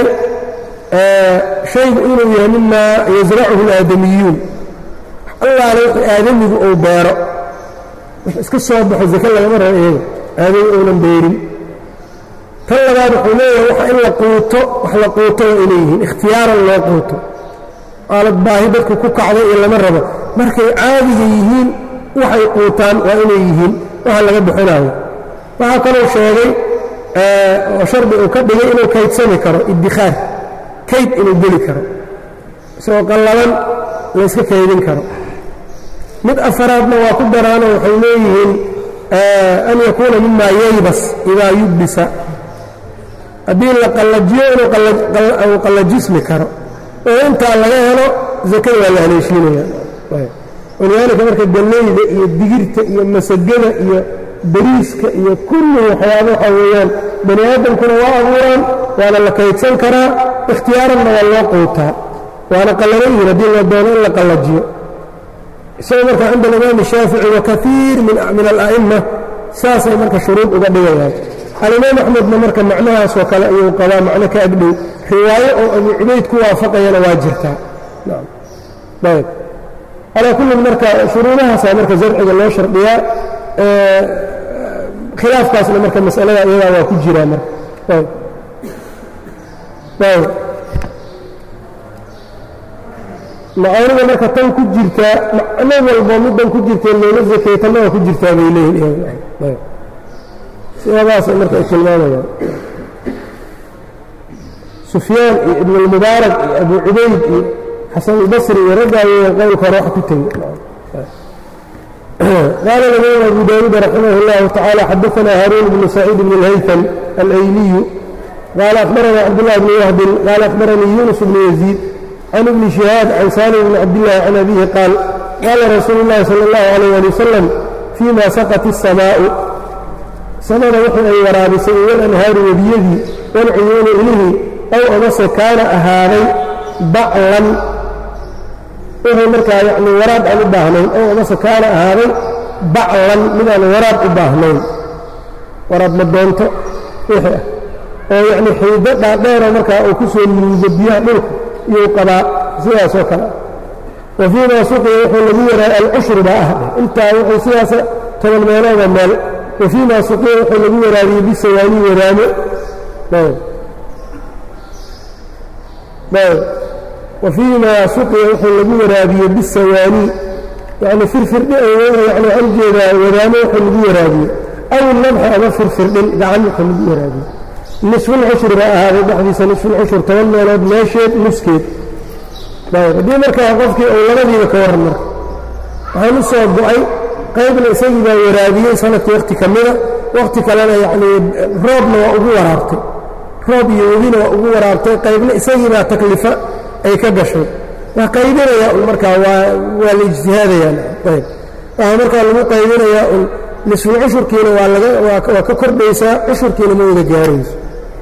Speaker 1: shaygu inuu yahay mimaa yasracuhu alaadamiyuun allaale wixii aadamigu uu beero wix iska soo baxo zake lagama rabo iyaga aadami uunan beerin tan labaad wuxuu leeyahay waxa in la quuto wax la quuto waa inay yihiin ikhtiyaaran loo quuto aalad baahi dadku ku kacday iyo lama rabo markay caadiga yihiin waxay quutaan waa inay yihiin waxa laga bixinaayo waxaa kaloo sheegay oo shardi uu ka dhigay inuu kaydsami karo iddikhaar kayd inuu geli karo isagoo qallalan layska kaydin karo mid afaraadna waa ku daraano waxay leeyihiin an yakuuna mimaa yaybas idaa yubisa haddii la qallajiyo inuu qallajismi karo oo intaa laga helo zakada waa la haleeshiinaya walidaalika marka gallayda iyo digirta iyo masagada iyo bariiska iyo kulli waxyaaba waxaa weeyaan bani aadamkuna waa abuuraan waana la kaydsan karaa ikhtiyaaranna waa loo quutaa waana qallalan yihin haddii la doono in la qallajiyo isagoo marka cinda alimaam shaafici wa kaiir min ala'imma saasay marka shuruud uga dhigayaan alimaam axmedna marka macnahaasoo kale ayuu qabaa macno ka agdhow riwaayo oo abu cubayd ku waafaqayana waa jirtaa ayb calaa kullin marka shuruudahaasaa marka zarciga loo shardiyaa khilaafkaasna marka masalada iyadaa waa ku jiraa marka ayb ayb macaanida marka tan ku jirtaa macno walbo middan ku jirtee loola zakey tanna waa ku jirtaa bay leeyihin ayb sidaadaasay marka ay tilmaamayaan sufyaan iyo ibn اlmubaarak iyo abu cubayd iyo xasan albasri iyo raggaayay qowlka hore wax ku tegey qaala imaam abu daawuud raximah اllahu tacaala xadaثana haaruun bnu saciid bn اlhaytam alayliyu qaala akhbarana cabdالlah bn wahbin qaala akhbaranii yunus bnu yaziid can ibni shihaab can salim bni cabdillahi can abihi qaal qaala rasuulu اllahi salى اllahu عalيyه ali wasalam fiima saqat الsamaa'u samada wixii ay waraabisay walanhaaru webiyadii walcuyuunu ilihii ow amase kaana ahaaday baclan wuxuu markaa yacni waraab aan u baahnayn ow amase kaana ahaaday baclan midaan waraab u baahnayn waraab ma doonto wixii ah oo yacni xiido dhaadheero markaa uu ku soo nuugo biyaha dhulka iyuu qabaa sidaasoo kale ah wa fiimaa suqiya wuxuu lagu yaraa alcushru baa ah intaa wuxuu sidaasa toban meelooda meel wa fiimaa suqiya wuxuu lagu waraabiyey bisawaani waraamo wa fiimaa suqiya wuxuu lagu waraabiyey bisawaani yani firfirdhi yani waxaan ujeedaa waraamo wuxuu lagu waraabiyey aw nabxa ama firfirdhin gacan wuxuu lagu waraabiyey nisfulcushri baa ahaaday dhexdiisa nisfulcushur toban meelood meesheed nuskeed haddii markaa qofkii uu labadiiba ka warran marka waxaan u soo go-ay qaybna isagii baa waraabiyey sanadkii wakhti ka mida wakhti kalena yacnii roobna waa ugu waraabtay roob iyo webina waa ugu waraabtay qaybna isagii baa taklifa ay ka gashay waa qaybinayaa un markaa waa waa la ijtihaadayaan ayb waxaa markaa lagu qaybinayaa un nisful cushurkiina waa laga waa ka kordhaysaa cushurkiina ma wada gaarayso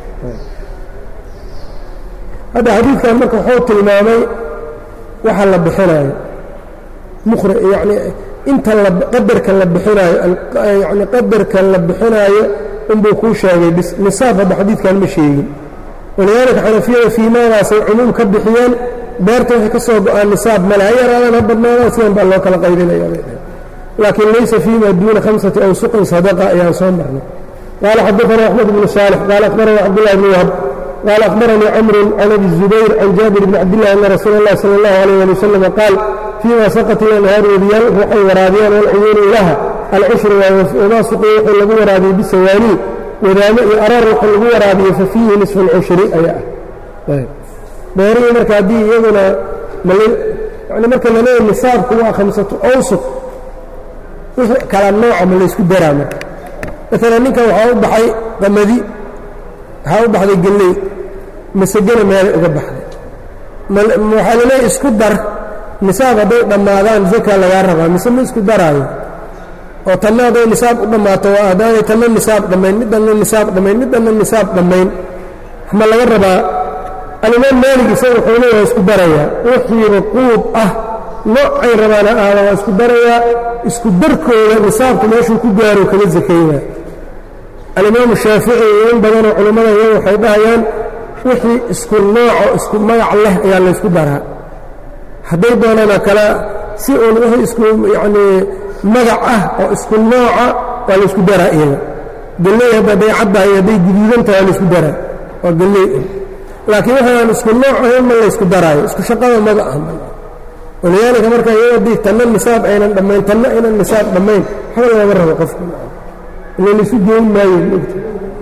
Speaker 1: hadda xadiidkan marka wuxuu tilmaamay waxa la bixinaayo mukhri yacni inta la qadarka la bixinaayo yacni qadarka la bixinaayo inbuu kuu sheegay bis nisaab hadda xadiidkan ma sheegin walidaalika xanafiyada fiimaadaasay cumuum ka bixiyeen beerta waxay ka soo go-aan nisaab male ha yaraadaan ha badnaadaan sidan baa loo kala qaybinayaa laakiin laysa fiima duuna hamsati awsuqin sadaqa ayaan soo marnay qaala xadaثana axmed bnu saalix qaala akhbarana cabdullahi bni wahb qaala akhbaranii camrun can abi الzubayr can jaabir bni cabdillahi ana rasuula اllahi salى اllahu alayh ali wasalam qaal fiima saqati anhaar wadiyaal waxay waraabiyaan alcuyuunu ilaha alcushru wamaa suqiya wixii lagu waraabiyey bisawaanii wadaamo iyo araar wixii lagu waraabiyey fa fiihi nisfu اlcushri ayaa ah beerihii marka haddii iyaduna yani marka la leeyahay nisaabku waa khamsatu awsuq wixii kala nooca ma laysku daraa marka maalan ninkan waxaa u baxay qamadi waxaa u baxday gelley masagana meelay uga baxday waxaa la leeyahay isku dar nisaab hadday dhammaadaan zaka lagaa rabaa mise ma isku daraayo oo tanna hadday nisaab u dhammaato waa haddaanay tanna nisaab dhammayn middanna nisaab dhammayn middanna nisaab dhammayn ma laga rabaa alimaam maalig isaga wuxuu leeyahay isku darayaa wixii ruquub ah noocay rabaana aada waa isku darayaa isku darkooda nisaabku meeshuu ku gaaro kaga sakaynaa alimaamu shaafici iyo in badanoo culammada iyaga waxay dhahayaan wixii isku nooco isku magac leh ayaa laysku daraa hadday doonana kala si uun wixii isku yacnii magac ah oo isku nooca waa laysku daraa iyaga galley hadda hadday caddahay hadday guduudan tahay waa laysku daraa waa galley laakiin waxa aan isku nooc ahayn ma laysku daraayo isku shaqada maba ah walidaalika marka iyadoo haddii tanna nisaab aynan dhammayn tanna aynan nisaab dhammayn waxba lagama rabo qofka ila laysu geyn maayo mogta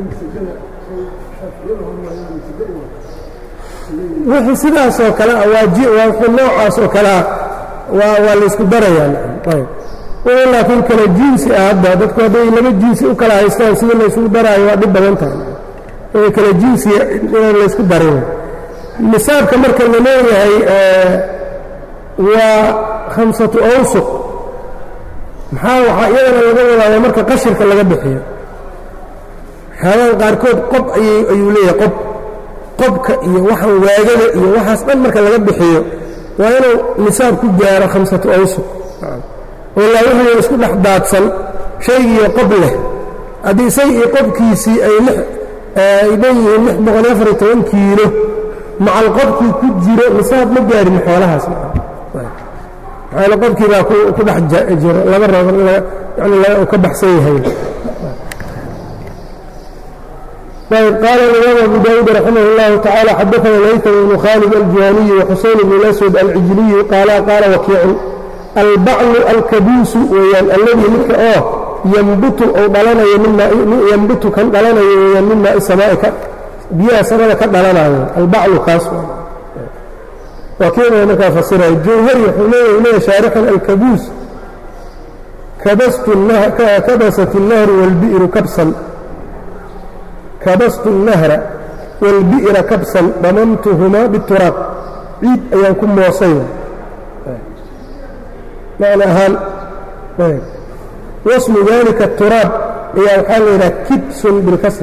Speaker 1: wixii sidaasoo kale ah waa ji waa wixii noocaas oo kale ah waa waa laysku darayaa ayb wixii laakiin kala jinsi ah hadda dadku hadday laba jinsi u kala haystaan sida laysugu daraayo waa dhib badan tahay ee kala jinsiga inaan laysku darin nisaabka marka la leeyahay waa khamsatu awsuq maxaa waxaa iyadana laga wadaaya marka qashirka laga bixiyo waxyaabahan qaarkood qob ayy ayuu leeyahay qob qobka iyo waxan waagada iyo waxaas dhan marka laga bixiyo waa inuu nisaab ku gaaro khamsatu awsuq walaa wixii isku dhex daadsan shaygiiyo qob leh haddii isag iyo qobkiisii ay ay dhan yihiin lix boqol iyo afar iyo toban kiilo macal qobkii ku jiro nisaab ma gaarin xoolahaas maxaa qobkii baa ku dhex jiro laba rabo yani ka baxsan yahay طيب قال الإمام أبو داود رحمه الله تعالى حدثنا الهيثم بن خالد الجهني وحسين بن الأسود العجلي قال قال وكيع البعل الكبوس الذي مثل آه ينبت أو ضلنا مما ينبت كان ضلنا مما السماء بيا سماء كضلنا البعل خاص وكيع هناك فسر الجوهري حميه إليه شارحا الكبوس كبست النهر كبست النهر والبئر كبسا كبست النهر والبئر كبسا ضممتهما بالتراب عيد أيامكم موصيا معنى هل واسم ذلك التراب هي الحال إلى كبس بالكسر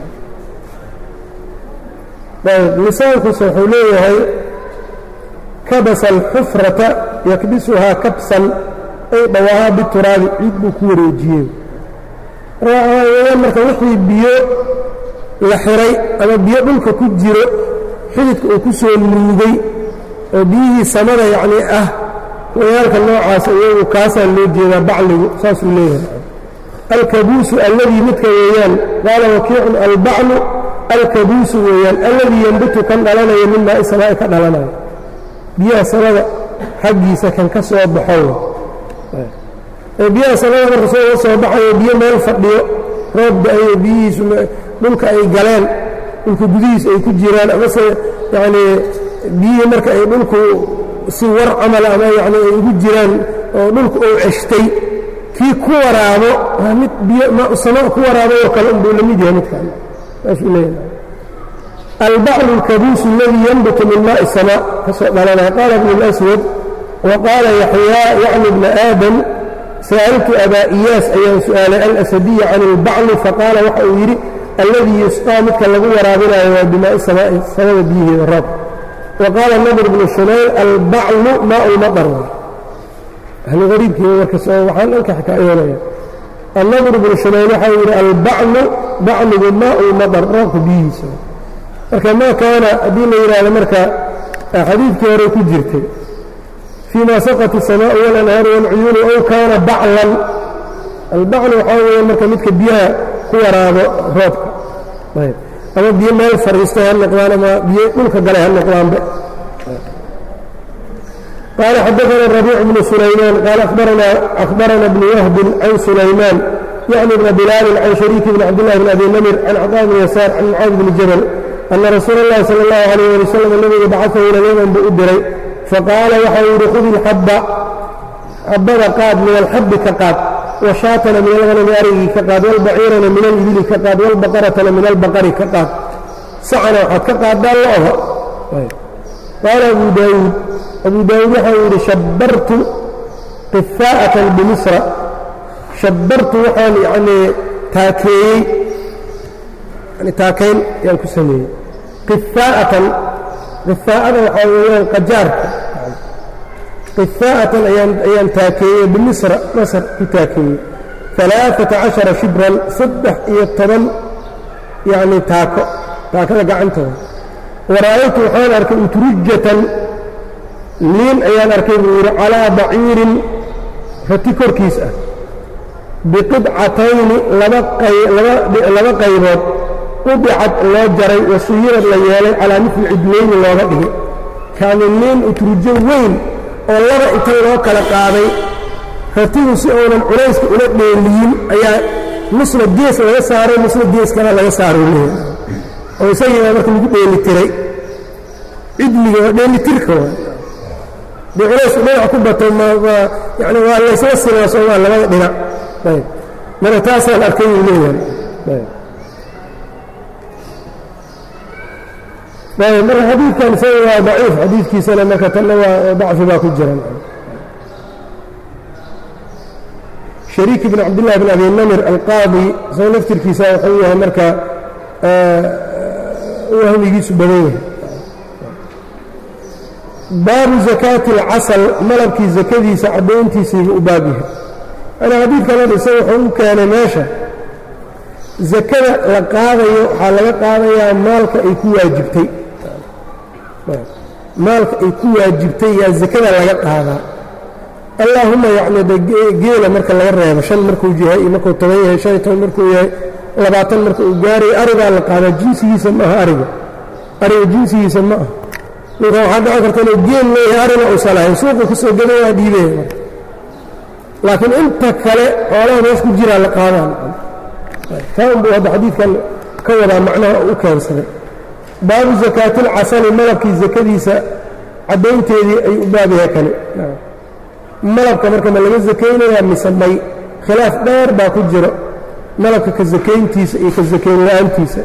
Speaker 1: طيب لسانك سحوليه هي كبس الحفرة يكبسها كبسا أي ضواها بالتراب عيد بكور وجيه رأى مركا وحي بيو لحري أما بيو بلك كجيرو حدث أكسو المنجي وبيه سمرة يعني أه ويالك النوع عاسيه وكاسا اللوجي بعلي ساس الليه الكبوس الذي متك ويال قال وكيع البعل الكبوس ويال الذي ينبت كان لنا يمنا إسماء كان لنا بيا سمرة حقي سكن كسو بحوله biyaha sanada marka soo soo baxayo biyo meel fadhiyo roob ay biyihiisu dhulka ay galeen dhulka gudihiisa ay ku jiraan amase yani biyihi marka ay dhulku si war camal ama yani ay ugu jiraan oo dhulku uu ceshtay kii ku waraabo waa mid biyo ma sama ku waraabo oo kale uu la mid yahay midkan taas uu leeyahay البعل الكبوس الذي ينبت من ماء السماء فسألنا قال ابن الأسود وقال يحيى يعني ابن آدم سألت أبا إياس أيها سؤال الأسدي عن البعل فقال وحويري الذي يسقى مثل الذي ورابنا بماء السماء سبب به الرب وقال النضر بن الشمال البعل ماء المطر هل غريب كي يركسوا وحال أنك حكاية النضر بن الشمال وحويري البعل بعل ماء المطر راك به سبب فكما كان أدين إلى المركة حديث كي يريك جرتي فيma saqط السmاء والأnhاar والcuyuun ow kaana baclan albacl waxaa weya marka midka biyaha ku waraabo roobka ayb ama biyo meel fariistay ha noqdaan ama biyo dhulka galay ha noqdaanba قال xdثna الربيع بن سليمان قال أخبرنا بن وهب عن سليمان يعني بن بلال عن شريك بن عبد الله بن أبي نمر عن عطاء بن يسار عن معاذ بن جبل أن رsuuل اللhi صلى الله عليه ولي وسلم نبga bacثه ilى اليمن buu u diray faqاala waxa uu yihi khudi الxaba xabada qaad min alxabi ka qaad washaatana min alhanami arigii ka qaad walbaciirana min alibili ka qaad walbaqaratana min albaqari ka qaad sacana waxaad ka qaadaan lo-da qaala abu daawuud abu daawuud waxa uu yidhi shabartu qifaa'atan bimisra shabartu waxaan yanii taakeeyey yani taakayn ayaan ku sameeyey qifaa'atan qifaa'ada waxaa weeyaan qajaarka qifaa'atan ayaan ayaan taakeeyey bimisra masr ku taakeeyey alaaata cashara shibran saddex iyo toban yacni taako taakada gacantooda waraa'aytu waxaan arkay utrujatan liin ayaan arkay buu yidhi calaa baciirin rati korkiis ah biqidcatayni laba qaybood qudicad loo jaray wasuyirad la yeelay calaa mili cidlayni looga dhigay kaani liin utrujo weyn oo laba inta loo kala qaaday ratigu si uunan culayska ula dheeliyin ayaa nusna gees laga saaray nusna gees kale laga saaro leeyahay oo isagiibaa marka lagu dheeli tiray cidliga waa dheelitirka waa dee culaysku dhinac ku bato yani waa laysla sinaa soomaa labada dhinac ayb marka taasaan arkay uu leeyahay ayb marka xadiidkan isaga waa daciif xadiidkiisana marka tanna waa dacfi baa ku jiran shariik bn cabdالlah bn abi namir alqaadi isagoo laftirkiisa wuxuu yahay marka wahmigiisu badan yahay baabu zakaati اlcasal malabkii zakadiisa caddayntiisiibu u baab yahay ana xadiidkan isa wuxuu u keenay meesha zakada la qaadayo waxaa laga qaadayaa maalka ay ku waajibtay maalka ay ku waajibtay yaa zakada laga qaadaa allaahuma yacni de geela marka laga reebo shan markuu yahay iyo markuu toban yahay shan iyo toban markuu yahay labaatan marka uu gaarayo arigaa la qaadaa jinsigiisa ma aha ariga ariga jinsigiisa ma aha ninka waxaa dhaci karta inuu geel leeyahay arina uusan lahayn suuqu ka soo gada waa dhiibaya laakiin inta kale xoolaha mees ku jiraa la qaadaan kaan buu hadda xadiidkan ka wadaa macnaha u keensaday baabu zakaati اlcasali malabkii zakadiisa caddaynteedii ay u baab yahay kale malabka marka ma laga zakaynayaa mise may khilaaf dheer baa ku jiro malabka ka zakayntiisa iyo ka zakayn la-aantiisa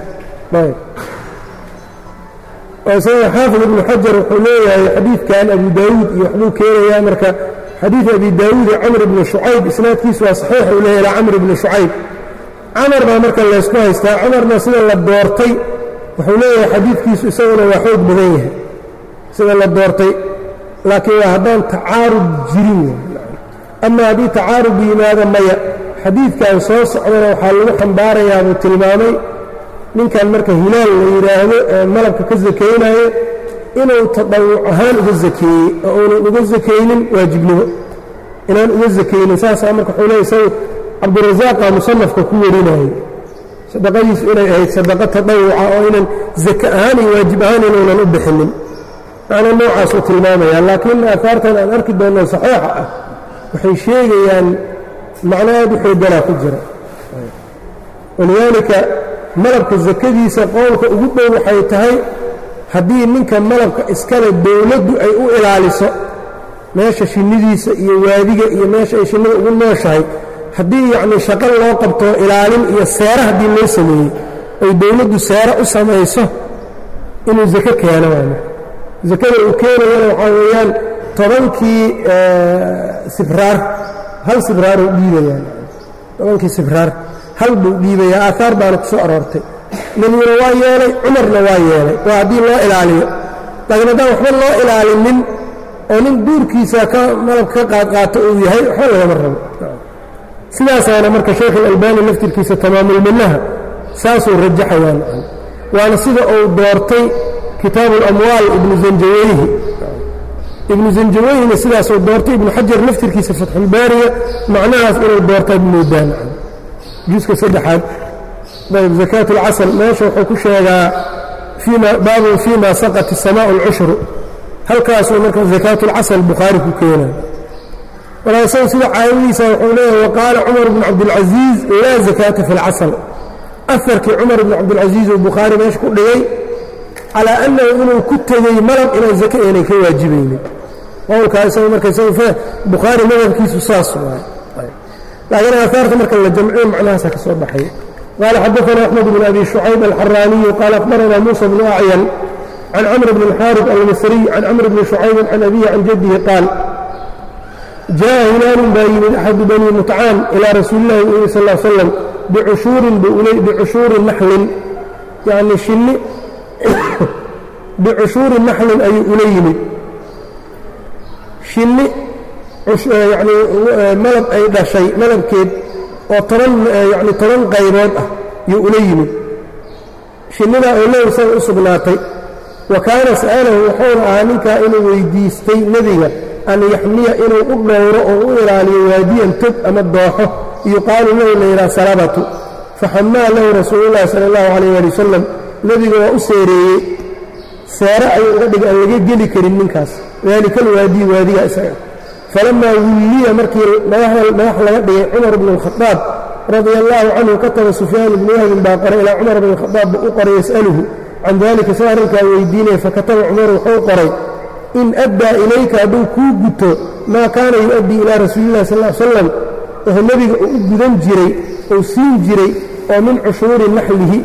Speaker 1: isaga xaafid ibnu xajar wuxuu leeyahay xadiidkan abu daawuud iyo waxbuu keenayaa marka xadiid abi daawuud ee camr ibni shucayb isnaadkiisu waa saxiix uu leeyahay ilaa camr ibni shucayb camar baa marka laysku haystaa camarna sida la doortay wuxuu leeyahay xadiidkiisu isaguna waa xoog badan yahay sida la doortay laakiin waa haddaan tacaarud jirin ama haddii tacaarud yimaado maya xadiidkan soo socdana waxaa lagu xambaarayaa buu tilmaamay ninkan marka hilaal la yidhaahdo ee malabka ka sakaynayo inuu tadawuc ahaan uga sakeeyey oo uunan uga sakaynin waajibnimo inaan uga sakaynin saasaa marka wuxuu leeyahy isagu cabdirasaaqaa musanafka ku warinayey sadaqadiisu inay ahayd sadaqa tadawuca oo inan zaka ahaan iyo waajib ahaan inuunan u bixinin macna noocaasuu tilmaamaya laakiin aahaartan aan arki doonno saxiixa ah waxay sheegayaan macno aad u xooganaa ku jira walidaalika malabka sakadiisa qowlka ugu dhow waxay tahay haddii ninka malabka iskale dowladdu ay u ilaaliso meesha shinnidiisa iyo waadiga iyo meesha ay shinnida ugu nooshahay haddii yacnii shaqo loo qabto ilaalin iyo seera haddii loo sameeyey ay dowladdu seera u samayso inuu sako keeno waana sakada uu keenayana waxaa weeyaan tobankii sibraar hal sibraaruu dhiibayaa tobankii sibraar hal buu dhiibayaa aahaar baana ku soo aroortay nebiguna waa yeelay cumarna waa yeelay waa haddii loo ilaaliyo laakiin haddaan waxba loo ilaalinin oo nin duurkiisa ka malabka ka qaadqaato uu yahay waxba lagama rabo sidaasaana marka sheekh alalbani laftirkiisa tamaamulminaha saasuu rajaxayaan waana sida uu doortay kitaabu اlamwaal ibnu zanjaweyhi ibnu zanjawayhina sidaasuu doortay ibnu xajar laftirkiisa fatxulbaariga macnahaas inuu doortaad moodaan juska saddexaad ayb zakaat اlcasl meesha wuxuu ku sheegaa baabun fima saqat الsamaء اlcushru halkaasuu marka zakaat اlcasl bukhaari ku keenay walaasaw sida caawadiisa wuxuu leeyahay waqaala cumar bn cabdilcaziiz laa zakaata fi اlcasl aharkii cumar bn cabdilcaziiz uu bukhaari meesha ku dhigay calaa annahu inuu ku tegey malab inaan zake aanay ka waajibaynin qowlkaa isaga marka isaga bukhaari madhabkiisu saas waay laakiin aahaarta marka la jamciyo macnahaasa ka soo baxay qaala xadaثana axmed bn abi shucayb alxaraaniyu qaala akhbarana muusa bnu acyan can camr bn اlxaariث almisriy can camr bni shucaybin can abihi can jaddihi qaal jaءa hilaalun baa yimid axadu bani mutcaan ilaa rasuuli illahi u yimi sal l slam bicushuurin bicushuuri naxlin yani shinni bicushuuri naxlin ayuu ula yimid shinni yani malab ay dhashay malabkeed oo toban yani toban qaybood ah yuu ula yimid shinnidaa oo lahu isaga u sugnaatay wa kaana sa'alahu wuxuuna ahaa ninkaa inuu weydiistay nebiga an yaxmiya inuu u dhowro oo u ilaaliyo waadiyan tog ama dooxo yuqaalu lahu la yidhaha salabatu faxamaa lahu rasuulu llahi sala allahu calayh ali wasalam nebiga waa u seereeyey seere ayuu uga dhigay aan laga geli karin ninkaas daalika alwaadiyi waadiga isaga falamaa wulliya markii madax laga dhigay cumar bnu alkhadaab radia allahu canhu kataba sufyaan ibnu wahbin baa qoray ilaa cumar bn alkhadaab buu u qoray yas'aluhu can dalika sa arrinkaa weydiinaya fakataba cumar wuxuu qoray in addaa ilayka hadduu kuu guto maa kaana yu-addii ilaa rasuulillahi sal l salam wuxuu nebiga uu u gudan jiray uu siin jiray oo min cushuuri naxlihi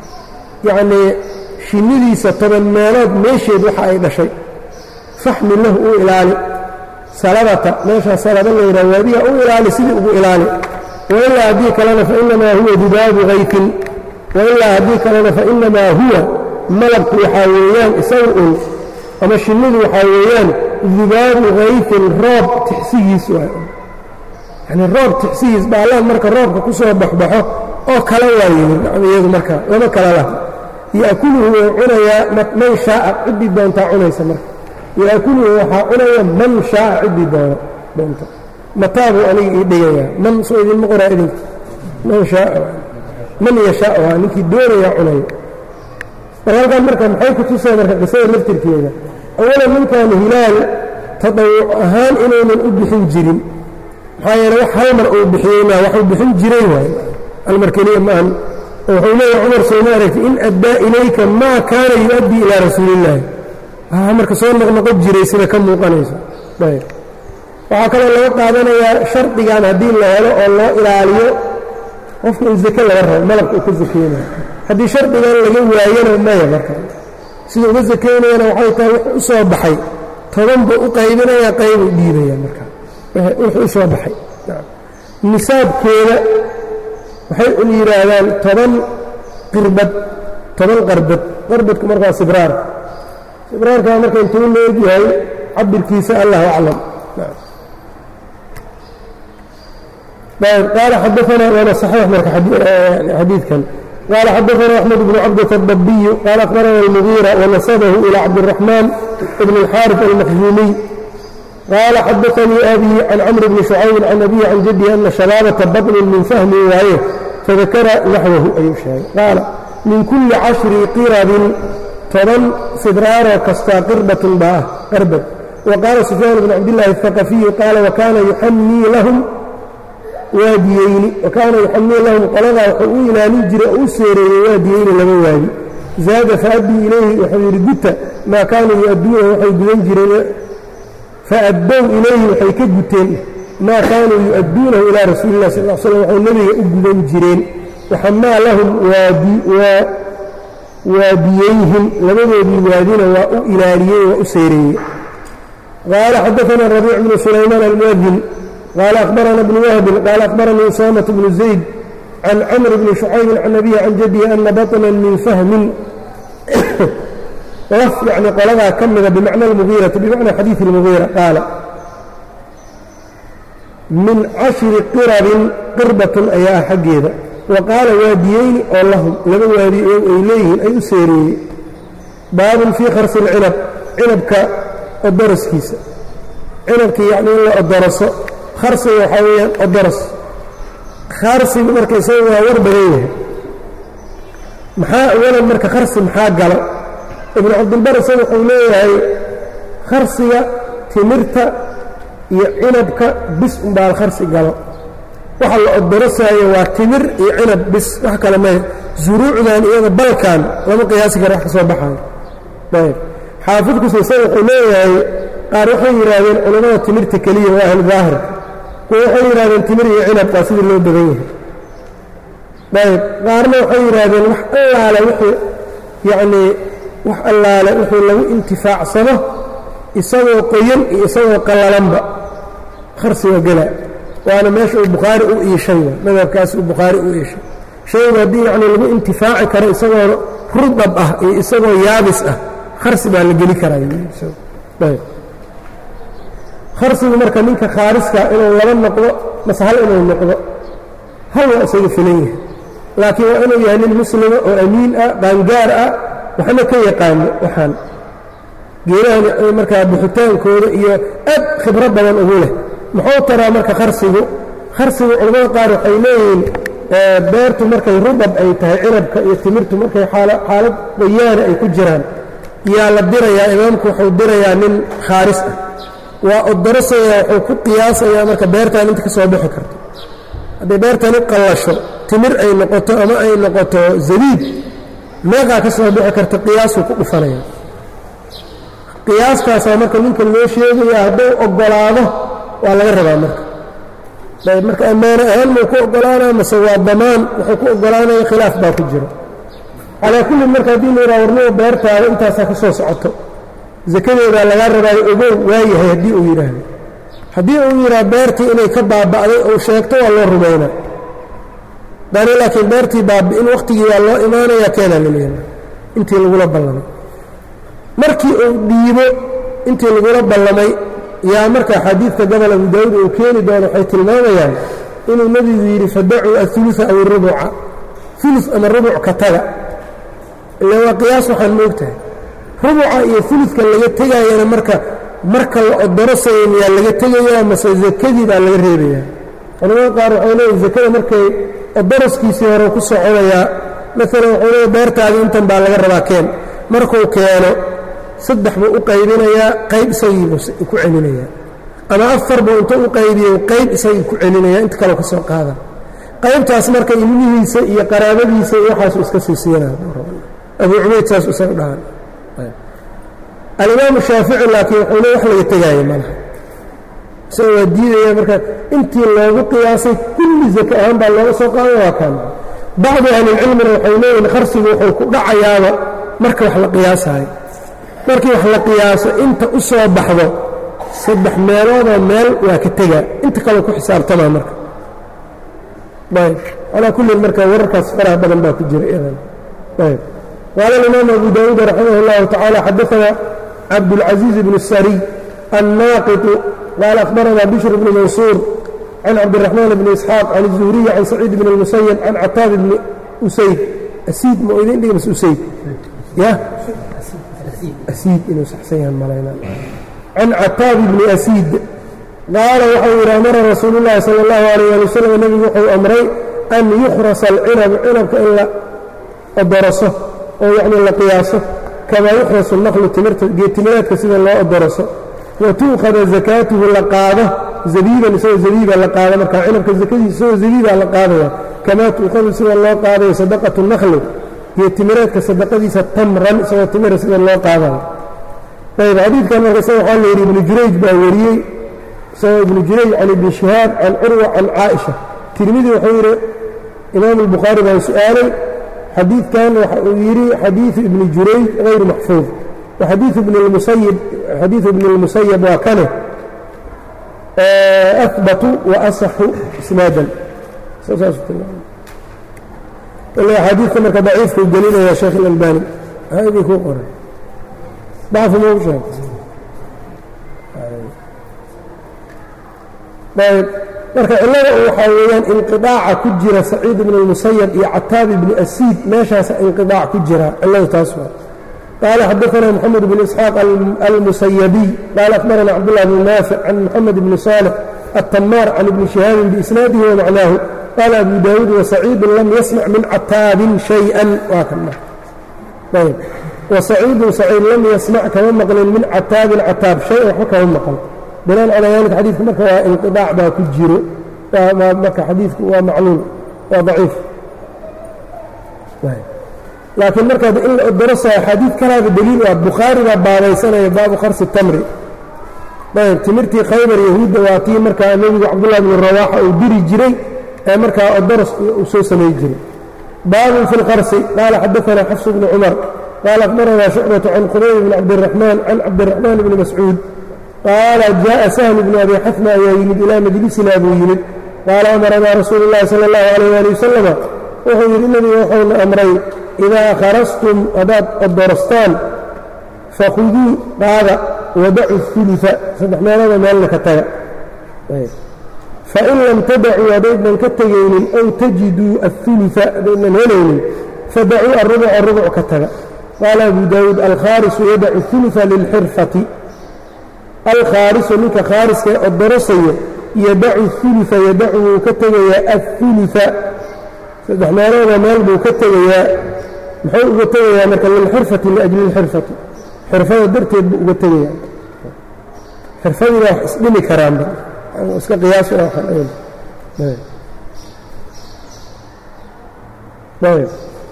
Speaker 1: yacnii shinnidiisa toban meelood meesheed waxa ay dhashay faxmil lahu u ilaali salabata meeshaa salaba layidhaha waadiga u ilaali sidii ugu ilaali wailaa haddii kalena fainamaa huwa dubaabu haytin wailaa haddii kalena fainamaa huwa malabku waxaa weeyaan isaga un ama shinnidu waxaa weeyaan dubaabu haytin roob tixsigiis waay yacnii roob tixsigiis baallaan marka roobka ku soo baxbaxo oo kala waayimid iyadu marka lama kala lah ya'kuluhu wuu cunayaa man shaa'a ciddii doontaa cunaysa marka ya'kuluhu waxaa cunaya man shaa'a ciddii doono doonta mataabuu aniga ii dhigayaa man soo idinma qoraa idinka man shaa'a man yashaa'u haa ninkii doonayaa cunaya mar halkan marka maxay ku tusaya marka qisada laftirkeeda awalan ninkan hilaal tadawuc ahaan inaynan u bixin jirin maxaa yeele wax hal mar uu bixiyeyna waxuu bixin jiray waay halmar keliya maahan oo wuxuu leeyahay cumar sooma aragtay in addaa ilayka maa kaana yu-addii ilaa rasuulillaahi aa marka soo noqnoqon jiray sida ka muuqanayso ayb waxaa kaloo laga qaadanayaa shardigan haddii la helo oo loo ilaaliyo qofka in zake laga rabo malabka uu ka sakeynayo haddii shardigan laga waayana maya marka sida uga sakaynayana waxay tahay wuxuu u soo baxay toban buu u qaybinayaa qaybuu dhiibaya marka wuxuu u soo baxay nisaabkeeda waxay un yidhaahdaan toban qirbad toban qarbad qarbadku markaa sibraar sibraarkaa marka intuu la egyahay cabirkiisa allahu aclam qaala xadaana waana saxiix marka xadiidkan qaala xadaana axmed bnu cabdata adabbiyu qaala akhbarana almugiira wanasabahu ilaa cabdiraxmaan ibn alxaarif almakhzuumiy qaala xadaanii abii can camr bni shucaybin can abihi can jaddihi ana shabaabata baطnin min fahmi waaye fadakara naxwahu ayuu sheegay qaala min kulli cashri qirabin toban sibraaroo kastaa qirbatun baa ah qarbad wa qaala sufyaan bn cabdillaahi athaqafiyu qaala wakaana yuxamii lahum waadiyeyni wakaana yuxamii lahum qoladaa wuxuu u ilaalin jiray oo u seereeyey waadiyeyni laba waadi zaada faadduu ilayhi wuxuu yidhi guta maa kaanuu yu-adduuna waxay gudan jireen faaddow ilayhi waxay ka guteen maa kaanuu yu-adduunahu ilaa rasuuli lah sal l slam waxay nebiga u gudan jireen waxamaa lahum waadiyeyhim labadoodii waadina waa u ilaaliyey waa u seereeyey qaala xadaana rabiic bnu sulaymaan almuadin qaala akhbarana bnu wahbin qaala akhbaranii usaamata bnu zayd can camr bni shucaybin can abihi can jaddihi ana baطnan min fahmin laf yacni qoladaa ka mida bimacna almugiirati bimacnaa xadiidi almugiira qaala min cashri qirabin qirbatun ayaa ah xaggeeda wa qaala waadiyeyni oo lahum laba waadi iyagu ay leeyihiin ay u seereeyey baabun fii kharsi alcinab cinabka oo daraskiisa cinabkii yacni in la odoroso kharsiga waxaa weeyaan odoros kharsigu marka isaga waa war badan yahay maxaa awalan marka kharsi maxaa galo ibnu cabdilbar isaga wuxuu leeyahay kharsiga timirta iyo cinabka bis unbaa kharsi galo waxa la odorosaayo waa timir iyo cinab bis wax kale maya zuruucdan iyada balkan lama qiyaasi karo wax ka soo baxayo ayb xaafidkusa isaga wuxuu leeyahay qaar waxay yidhaahdeen culammada timirta keliya waa ahlu daahir kuwa waxay yidhahdeen timir iyo cinab waa sidii loo badan yahay ayb qaarna waxay yidhaahdeen wax allaale wixii yacnii wax allaale wixii lagu intifaacsado isagoo qoyan iyo isagoo qallalanba kharsiga gela waana meesha uu bukhaari u iishay madhabkaas uu bukhaari u iishay shaygu haddii yacni lagu intifaaci karo isagoo rudab ah iyo isagoo yaabis ah kharsi baa la geli karaa kharsigu marka ninka khaariska inuu laba noqdo mase hal inuu noqdo hal waa isaga filan yahay laakiin waa inuu yahay nin muslima oo amiin ah qaangaar ah waxna ka yaqaano waxaan geerahan markaa bixitaankooda iyo aad khibro badan ugu leh muxuu taraa marka kharsigu kharsigu culamada qaar waxay leeyihiin beertu markay rudab ay tahay cinabka iyo timirtu markay xaalad dayaana ay ku jiraan yaa la dirayaa imaamku wuxuu dirayaa nin khaaris ah waa odorosayaa wuxuu ku qiyaasayaa marka beertaan inta ka soo bixi karto hadday beertani qallasho timir ay noqoto ama ay noqoto zabiib meeqaa ka soo bixi karta qiyaasuu ku dhufanaya qiyaaskaasaa marka ninka loo sheegaya hadduu oggolaado waa laga rabaa marka ayb marka ammaano ahaan muu ku oggolaanaya mase waa damaan wuxuu ku oggolaanaya khilaaf baa ku jiro calaa kullin marka haddii la yidhaha warnuu beertaada intaasaa ka soo socoto sakadeedaa lagaa rabaayo ogow waayahay haddii uu yidhaahdo haddii uu yidhaha beertii inay ka baaba'day ou sheegto waa loo rumaynaa dani laakiin beertii baabi'in wakhtigii waa loo imaanayaa keenaa laleeyahay intii lagula ballamay markii uu dhiibo intii lagula ballamay yaa marka xadiidka gobol abu daawuud uu keeni doono waxay tilmaamayaan inuu nebigu yidhi fadacuu auluثa aw rubuca ulu ama rubuc ka taga ila waa qiyaas waxaan moogtahay rubuca iyo uluka laga tegaayana marka marka la odorosayo miyaa laga tegayaa mase zakadii baa laga reebayaa culamada qaar waxay leeyihin zakada markay odoroskiisii hore ku soconayaa maalan wuxuu leeya beertaadii intan baa laga rabaa keen markuu keeno saddex buu u qaybinayaa qayb isagiibuu ku celinayaa ama afar buu intuu u qaybiyey qayb isagii ku celinaya inta kaleo ka soo qaada qaybtaas marka ilmihiisa iyo qaraabadiisa iyo waxaasu iska sii siinaa abuu cubayd saas isaga dhahan alimaamu shaafici laakiin wuxuu le wax laga tegaayo malaha isaga waa diidaya marka intii loogu qiyaasay kulli zaka ahaan baa looga soo qaada waa kaan bacdu ahlilcilmina waxay leeyihin kharsigu wuxuu ku dhacayaaba marka wax la qiyaasaayo markii wax la qiyaaso inta u soo baxdo saddex meeloodoo meel waa ka tegaa inta kaleo ku xisaabtamaa marka ayb calaa kullin marka wararkaas faraha badan baa ku jira iyadan ayb qaala alimaam abu daawuud raximah اllahu tacaala xadaثana cabdاlcaزiiz bn الsariy annaaqiطu qaala akhbarana bishr bn mansuur can cabdiraxmaan bni isxaaq can الzuhriyi can saciid bn اlmusayab can cataab bni usayd asiid ma idin dhiga bas usayd ya asiid inuu saxsan yahan malaynaa can cataab bni asiid qaala waxau yidhi amara rasuulu llaahi sala allahu alayh ali wasalam nebigu wuxuu amray an yukhrasa alcinabu cinabka in la odoroso oo yacni la qiyaaso kamaa yukhrasu naqlu timirta geedtimireedka sida loo odoroso wa tu'khada zakaatuhu la qaado zabiiban isagoo zabiiba la qaado markaa cinabka zakadiisa isagoo zabiibaa la qaadaya kamaa tu'khadu sida loo qaadayo sadaqatu naqli geedtimireedka sadaqadiisa tamran isagoo timira sida loo qaadayo ayb xadiidkan marka isaga waxaa la yidhi ibnu jurayj baa wariyey isagoo ibnu jurayj can ibni shihaab can curwa can caaisha tirmidi wuxuu yidhi imaam albukhaari baan su'aalay xadiidkan waxa uu yidhi xadiidu ibni jurayj hayru maxfuud wa xadiiu ibni lmusayib xadiidu ibni اlmusayab waa kane ahbatu wa asaxu isnaadan xadiidka marka daciifkuu gelinaya sheekh اlalbani hadii kuu qoray dacfu mau sheeg ayb marka cillada waxaa weeyaan inqiطaaca ku jira saciid ibn اlmusayab iyo cataab ibni asiid meeshaasa inqiطaac ku jira cilladu taas waa قال حدثنا محمد بن إسحاق المسيبي قال أخبرنا عبد الله بن نافع عن محمد بن صالح التمار عن ابن شهاب بإسناده ومعناه قال أبو داود وسعيد لم يسمع من عتاب شيئا طيب وسعيد سعيد لم يسمع كما مقل من عتاب عتاب شيء وحكى مقل بناء على ذلك حديث مكة انقطاع با كجيرو مكة حديث ومعلول وضعيف طيب لكن مركز إلا الدراسة حديث كلا بالدليل والبخاري بابا سنة باب خرس التمر طيب تمرتي خيبر يهود واتي مركز النبي عبد الله بن الرواحة ودري جري مركز الدرس وسوسة يجري باب في الخرس قال حدثنا حفص بن عمر قال أخبرنا شعبة عن قريب بن عبد الرحمن عن عبد الرحمن بن مسعود قال جاء سهل بن أبي حثمة يلد إلى مجلسنا أبو يلد قال أمرنا رسول الله صلى الله عليه وآله وسلم وحي النبي وحول أمرين إذا خرجتم أباد الدرستان فخذوا هذا ودعوا الثلث سبحنا لنا مالك تايا فإن لم تدعوا يديد من كتغين أو تجدوا الثلث بإن هنين فدعوا الربع الربع كتغ قال أبو داود الخارس يدع الثلث للحرفة الخارس منك خارس الدرسية يدع الثلث يدعه كتغي الثلث سبحنا لنا مالك كتغي محو كتغي مثل للحرفة لأجل الحرفة حرفة درت كتغي حرفة لا اسمني كرام اسك قياس ولا خليل طيب طيب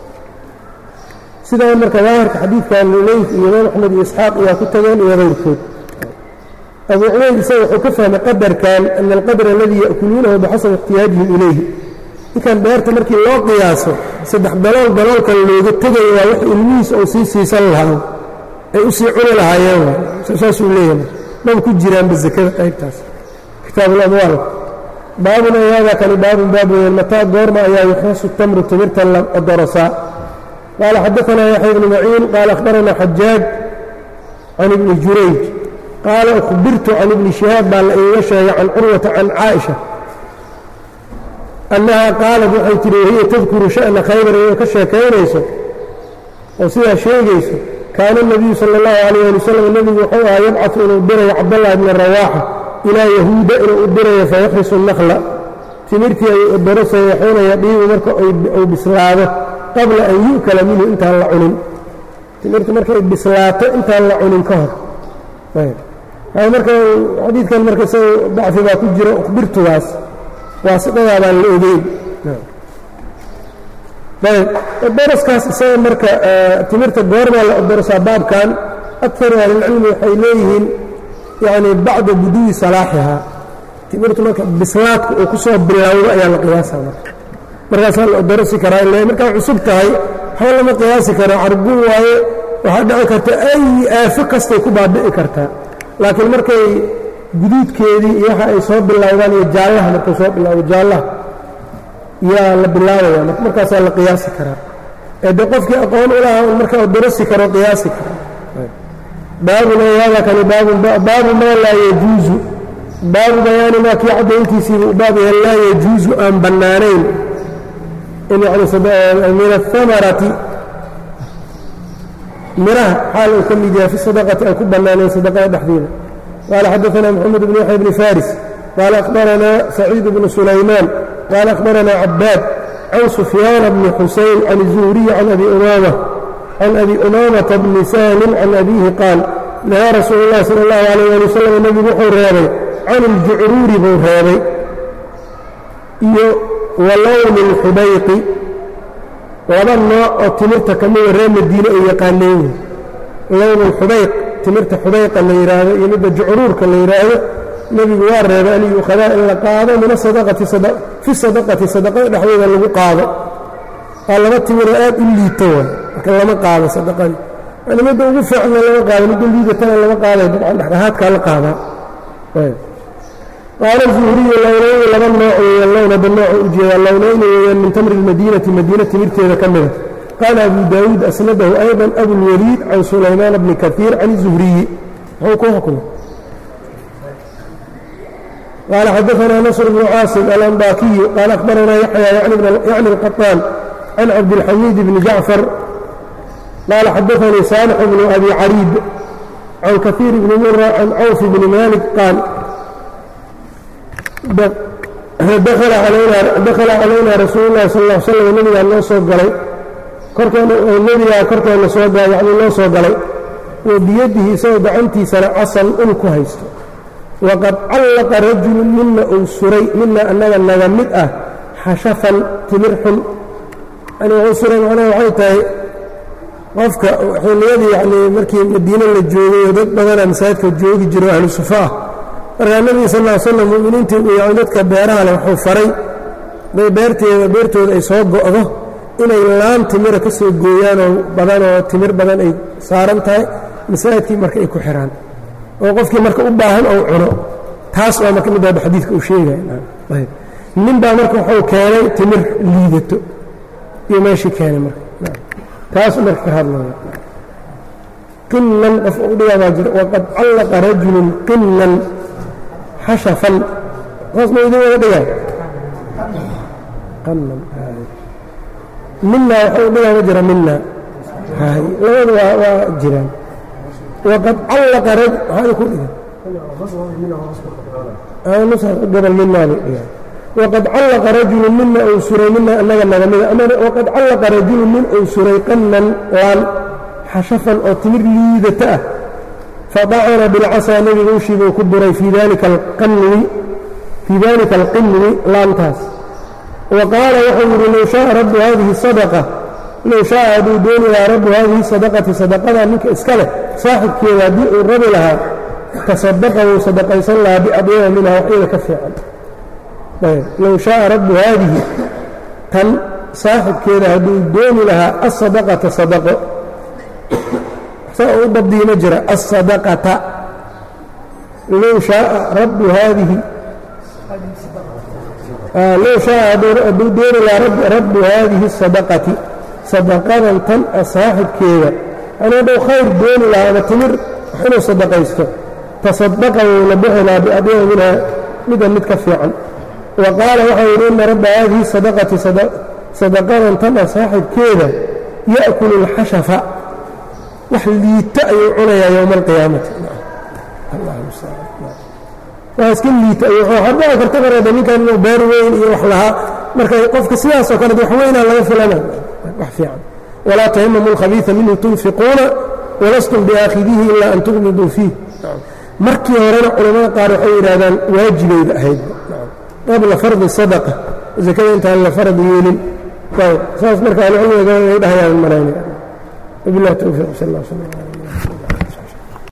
Speaker 1: سيده مركه ظاهر حديث كان ليث الإمام أحمد إسحاق يا كتبان وغيره أبو عبيد يسوي وكفهم قدر كان أن القدر الذي يأكلونه بحسب احتياجهم إليه كان بيرت مركي لو قياسه صدح دلال دلال كان لو تجي وحي الميس أو سيسي سلها أي أسيعون لها يوم ساسو ليهم ما بكون جيران بالذكر أيبتاس كتاب الأموال بابنا هذا كان باب باب المتاع دورما يا يخص التمر تمرت الدرساء قال حدثنا يحيى بن معين قال أخبرنا حجاج عن ابن جريج قال أخبرت عن ابن شهاب بل يشهد عن عروة عن عائشة أنها قالت وحيت هي تذكر شأن خيبر وكشها كيريسة وسيها شيء كان النبي صلى الله عليه وسلم النبي وحوها يبعث إلى الدري عبد الله بن الرواحة إلى يهود إلى الدري فيحرس النخلة تمرتي الدرس يحون يبيه مركة أو بسلاده قبل أن يؤكل منه انتهى اللعنين تمرت مركة بسلاته انتهى اللعنين كهر طيب هذا مركة حديث كان مركة سوى ضعف ما كجر أخبرت واس واسطة على الأذين طيب الدرس كاس سوى مركة آه تمرت الدورة الدرس باب كان أكثر أهل العلم حيليهم يعني بعد بدو صلاحها تمرت مركة بسلات وكسوة بالله يا القياسة markaas la darasi karaa ilaa marka cusub tahay hal ma qiyaasi karo arbu waaye waxa dhici karta ay aafo kasta ku baabi'i karta laakiin markay guduudkeedii iyo waxa ay soo bilaawdaan iyo jaalaha markay soo bilaawdo jaalaha ya la bilaawaya markaas la qiyaasi karaa ee qofkii aqoon u lahaa marka uu darasi karo qiyaasi karo baabu hada kan baabu baabu ma la yajuzu baabu bayaan ma ki cadayntiisi baabu la yajuzu an banaanayn إن يعني من الثمرة مراه حال كم جاء في الصدقة أو كبنا لنا صدقة دحدينا قال حدثنا محمد بن يحيى بن فارس قال أخبرنا سعيد بن سليمان قال أخبرنا عباد عن سفيان بن حسين عن الزهري عن أبي أمامة عن أبي أمامة بن سالم عن أبيه قال نهى رسول الله صلى الله عليه وسلم النبي بحر رابي عن الجعرور بن رابي ولون الحبيق وضمنا التمرت كمية رام الدين أي يقانين لون الحبيق تمرت حبيق اللي يراه يمد جعرور كاللي يراه نبي وار رابالي وخلاء إلا قاضى من الصدقة صدق في الصدقة صدقة نحوه اللي قاضى قال ما تمرآت اللي تون لكن لما قاضى صدقة أنا ما دوقف فعلا لما قاضى مدو اللي تون لما قاضى طبعا هات كان قاضى قال الزهري اللونين لما النوع اللون بالنوع أجي اللونين من تمر المدينة مدينة تمرتها كملة قال أبو داود أسنده أيضا أبو الوليد عن سليمان بن كثير عن الزهري حكو حكو قال حدثنا نصر بن عاصم الأنباكي قال أخبرنا يحيى يعني, يعني القطان عن عبد الحميد بن جعفر qaala xadaanii saalix bnu abi cariib can kahiir bni mura can cawf bni malik qaal dakhala calaynaa rasuulu llahi sal ll ly slam nebigaa noo soo galay korkeena nebigaa korkeena soo yacnii noo soo galay wa biyadihi isagoo gacantiisana casan ul ku haysto waqad callaqa rajulu mina uu suray mina annaga naga mid ah xashafan timir xun yani wuxuu suray macnaha waxay tahay qofka xilliyadii yacnii markii madiine la joogay oo dad badana masaajidka joogi jiro ahlu sufa ah markaa nebiga sal ll ly slam mu'miniintii yani dadka beeraha leh wuxuu faray day beerteeda beertooda ay soo go'do inay laan timira ka soo gooyaanoo badan oo timir badan ay saaran tahay masaajidkii marka ay ku xidhaan oo qofkii marka u baahan ou cuno taas waa marka midaaba xadiidka uu sheegaya nin baa marka wuxuu keenay timir liidato iyo meeshii keenay marka taas marka ka hadlaya qinnan qof u dhigaa baa jira waqad callaqa rajulun qinnan xashafan hoos ma idin wada dhigaa qannan mina waxau dhigaa ma jira mina labada waa waa jiraan waqad callaqa raj maxaa ku dhiga gobol minaa bay dhigaan waqad callaqa rajulu mina uu suray mina annaga naga mida ama waqad callaqa rajulu min uu suray qannan laan xashafan oo timir liidata ah fadacana bilcasaa nebiga ushiibuu ku duray fii dalika alqanwi fii dalika alqinwi laantaas wa qaala wuxuu yidhi low shaaa rabbu haadihi sadaqa low shaaa hadduu dooni lahaa rabbu haadihi sadaqati sadaqadaa ninka iska leh saaxibkeeda haddii uu rabi lahaa tasadaqa wuu sadaqaysan lahaa biadyaba minha waxyada ka fiican low shaaa rabbu haadihi tan saaxibkeeda hadduu dooni lahaa asadaqata sadaqo saa u dabdii ma jira asadaqata low shaaa rabbu haadihi low shaaa hadduu dooni lahaa rabbu haadihi sadaqati sadaqadan tan a saaxibkeeda yani hadduu khayr dooni lahaa ama timir wax inuu sadaqaysto tasadaqa wuuna bixi lahaa biadyaba minha mida mid ka fiican wa qaala waxau yidhi ina rabba haadihi sadaqati sadaqadan tan a saaxibkeeda ya'kulu alxashafa wax liita ayuu cunayaa yowma alqiyaamati wax iska liita ayuu haddaa karta qareeda ninkan inuu beer weyn iyo wax lahaa marka qofka sidaasoo kale wax weynaa laga filana wax fiican walaa tahimamu alkhabiisa minhu tunfiquuna walastum biaakhidihi ilaa an tuqmiduu fiih markii horena culamada qaar waxay yidhahdaan waajibayda ahayd qabla fardi sadaqa zakada intaan la farad yeelin saas marka ahlucilmiga ay dhahayaan malaynaya وبالله التوفيق صلى الله عليه وسلم